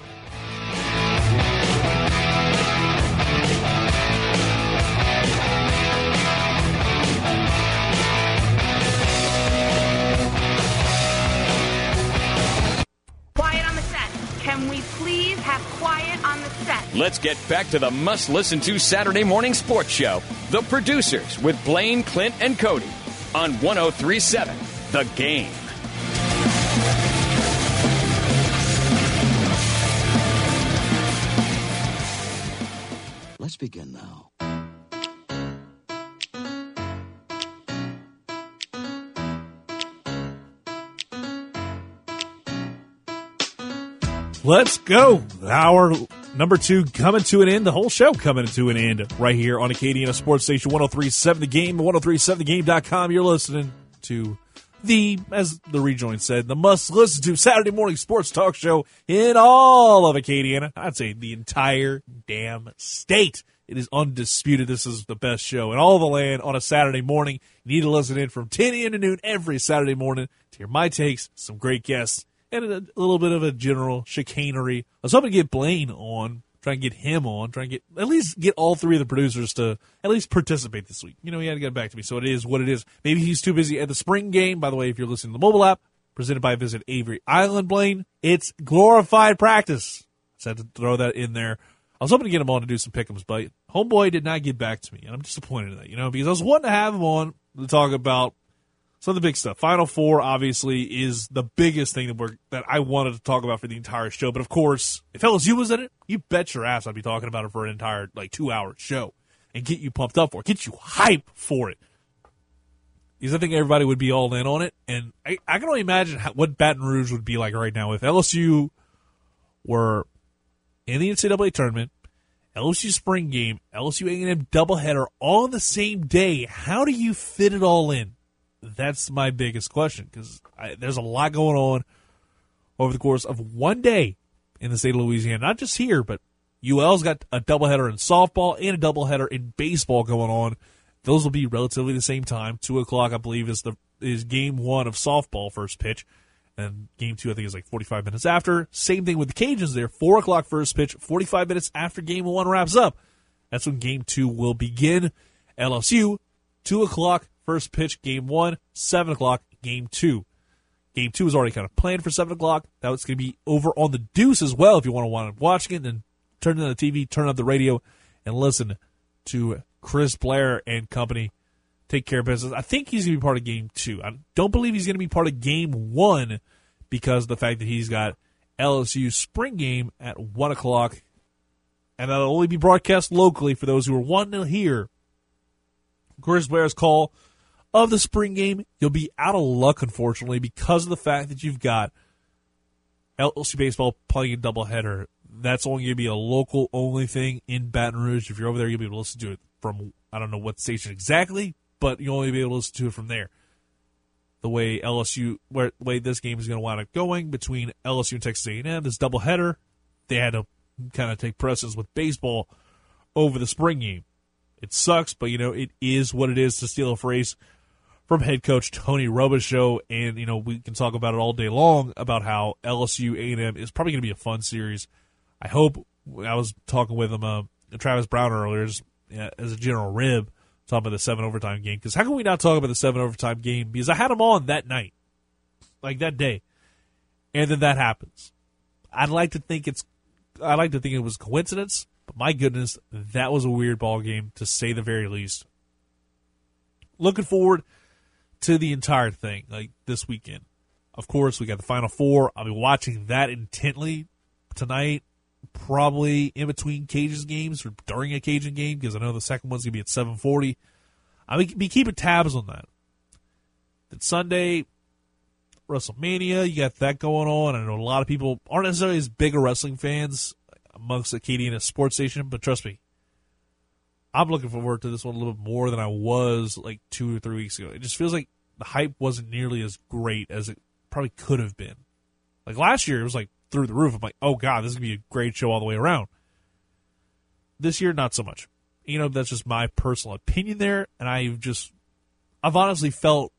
Can we please have quiet on the set? Let's get back to the must-listen-to Saturday morning sports show, The Producers, with Blaine, Clint, and Cody on 103.7 The Game. Let's begin now. Let's go. Hour number 2 coming to an end. The whole show coming to an end right here on Acadiana Sports Station 103.7 The Game, 103.7thegame.com. You're listening to as the rejoin said, the must-listen-to Saturday morning sports talk show in all of Acadiana. I'd say the entire damn state. It is undisputed. This is the best show in all the land on a Saturday morning. You need to listen in from 10 a.m. to noon every Saturday morning to hear my takes, some great guests, and a little bit of a general chicanery. I was hoping to get Blaine on, try and get him on, try and at least get all three of the producers to at least participate this week. He had to get back to me, so it is what it is. Maybe he's too busy at the spring game. By the way, if you're listening to the mobile app, presented by Visit Avery Island, Blaine, it's glorified practice. Just had to throw that in there. I was hoping to get him on to do some pick'ems, but homeboy did not get back to me, and I'm disappointed in that, because I was wanting to have him on to talk about some of the big stuff. Final Four, obviously, is the biggest thing that I wanted to talk about for the entire show. But, of course, if LSU was in it, you bet your ass I'd be talking about it for an entire, 2-hour show and get you pumped up for it, get you hype for it. Because I think everybody would be all in on it. And I can only imagine what Baton Rouge would be like right now if LSU were in the NCAA tournament, LSU spring game, LSU A&M doubleheader all on the same day. How do you fit it all in? That's my biggest question, because there's a lot going on over the course of one day in the state of Louisiana. Not just here, but UL's got a doubleheader in softball and a doubleheader in baseball going on. Those will be relatively the same time. 2 o'clock, I believe, is game 1 of softball first pitch, and game 2, I think, is 45 minutes after. Same thing with the Cajuns there. 4 o'clock first pitch, 45 minutes after game 1 wraps up. That's when game 2 will begin. LSU, 2 o'clock. First pitch, game 1, 7 o'clock, game 2. Game 2 is already kind of planned for 7 o'clock. That's going to be over on the Deuce as well if you want to watch it. Then turn on the TV, turn on the radio, and listen to Chris Blair and company take care of business. I think he's going to be part of game 2. I don't believe he's going to be part of game 1 because of the fact that he's got LSU spring game at 1 o'clock. And that'll only be broadcast locally for those who are wanting to hear Chris Blair's call of the spring game. You'll be out of luck, unfortunately, because of the fact that you've got LSU baseball playing a doubleheader. That's only going to be a local-only thing in Baton Rouge. If you're over there, you'll be able to listen to it from, I don't know what station exactly, but you'll only be able to listen to it from there. The way this game is going to wind up going between LSU and Texas A&M, this doubleheader, they had to kind of take precedence with baseball over the spring game. It sucks, but, it is what it is, to steal a phrase from head coach Tony Robichaux. And, we can talk about it all day long about how LSU A&M is probably going to be a fun series. I hope. I was talking with him, Travis Brown earlier, just as a general rib, talk about the 7 overtime game. Because how can we not talk about the 7 overtime game? Because I had them on that night, like that day, and then that happens. I'd like to think it was coincidence, but my goodness, that was a weird ball game to say the very least. Looking forward to the entire thing, like this weekend. Of course, we got the Final Four. I'll be watching that intently tonight, probably in between Cajuns games or during a Cajun game, because I know the second one's going to be at 7:40. I'll be keeping tabs on that. Then Sunday, WrestleMania, you got that going on. I know a lot of people aren't necessarily as big of wrestling fans amongst the Acadiana sports station, but trust me, I'm looking forward to this one a little bit more than I was like 2 or 3 weeks ago. It just feels like the hype wasn't nearly as great as it probably could have been. Like last year, it was like through the roof. I'm like, oh God, this is going to be a great show all the way around. This year, not so much. You know, that's just my personal opinion there, and I've honestly felt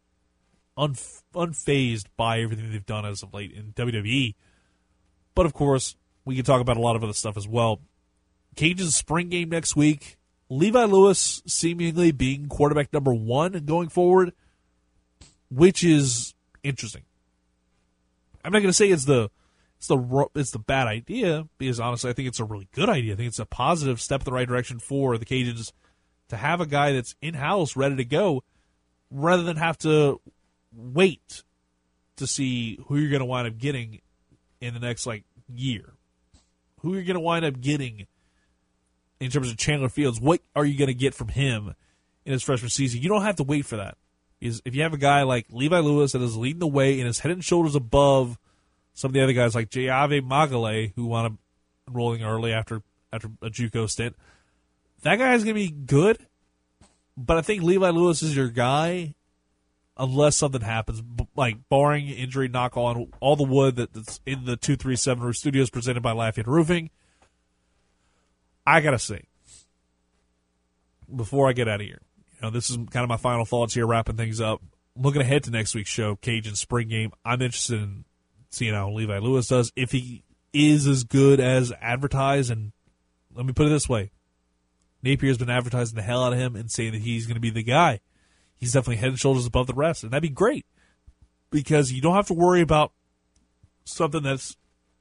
unfazed by everything they've done as of late in WWE. But of course, we can talk about a lot of other stuff as well. Cajuns spring game next week. Levi Lewis seemingly being quarterback number 1 going forward, which is interesting. I'm not going to say it's the bad idea, because honestly I think it's a really good idea. I think it's a positive step in the right direction for the Cajuns to have a guy that's in-house ready to go rather than have to wait to see who you're going to wind up getting in the next year. Who you're going to wind up getting in terms of Chandler Fields. What are you going to get from him in his freshman season? You don't have to wait for that. If you have a guy like Levi Lewis that is leading the way and is head and shoulders above some of the other guys like Jayave Magale, who wound up enrolling early after a JUCO stint, that guy is going to be good. But I think Levi Lewis is your guy unless something happens, like barring injury, knock on all the wood that's in the 237 Roof Studios presented by Lafayette Roofing. I got to say, before I get out of here, this is kind of my final thoughts here, wrapping things up. Looking ahead to next week's show, Cajun spring game, I'm interested in seeing how Levi Lewis does. If he is as good as advertised, and let me put it this way, Napier's been advertising the hell out of him and saying that he's going to be the guy. He's definitely head and shoulders above the rest, and that'd be great because you don't have to worry about something that's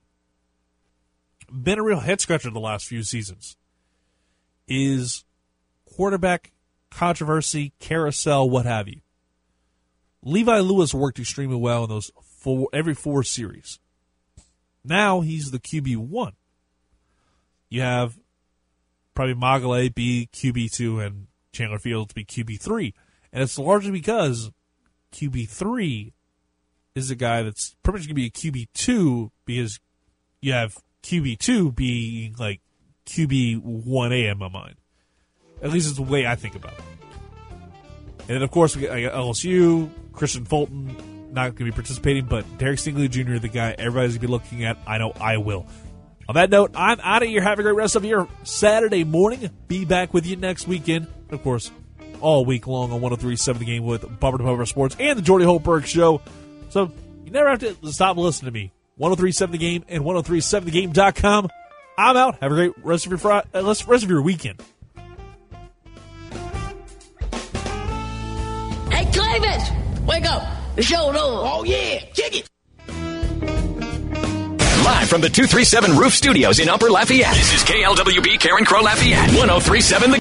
been a real head-scratcher the last few seasons, is quarterback controversy, carousel, what have you. Levi Lewis worked extremely well in those every 4 series. Now he's the QB1. You have probably Magale be QB2 and Chandler Fields be QB3. And it's largely because QB3 is a guy that's pretty much going to be a QB2 because you have QB2 being like QB1A in my mind. At least it's the way I think about it. And then, of course, we got LSU, Christian Fulton, not going to be participating, but Derek Stingley Jr., the guy everybody's going to be looking at. I know I will. On that note, I'm out of here. Have a great rest of your Saturday morning. Be back with you next weekend. Of course, all week long on 103.7 The Game with Bumper to Bumper Sports and the Jordy Holberg Show. So you never have to stop listening to me. 103.7 The Game and 103.7thegame.com. I'm out. Have a great rest of your rest of your weekend. Hey, Clevis! Wake up! The show's over. Oh, yeah! Kick it! Live from the 237 Roof Studios in Upper Lafayette, this is KLWB Karen Crow Lafayette, 103.7 The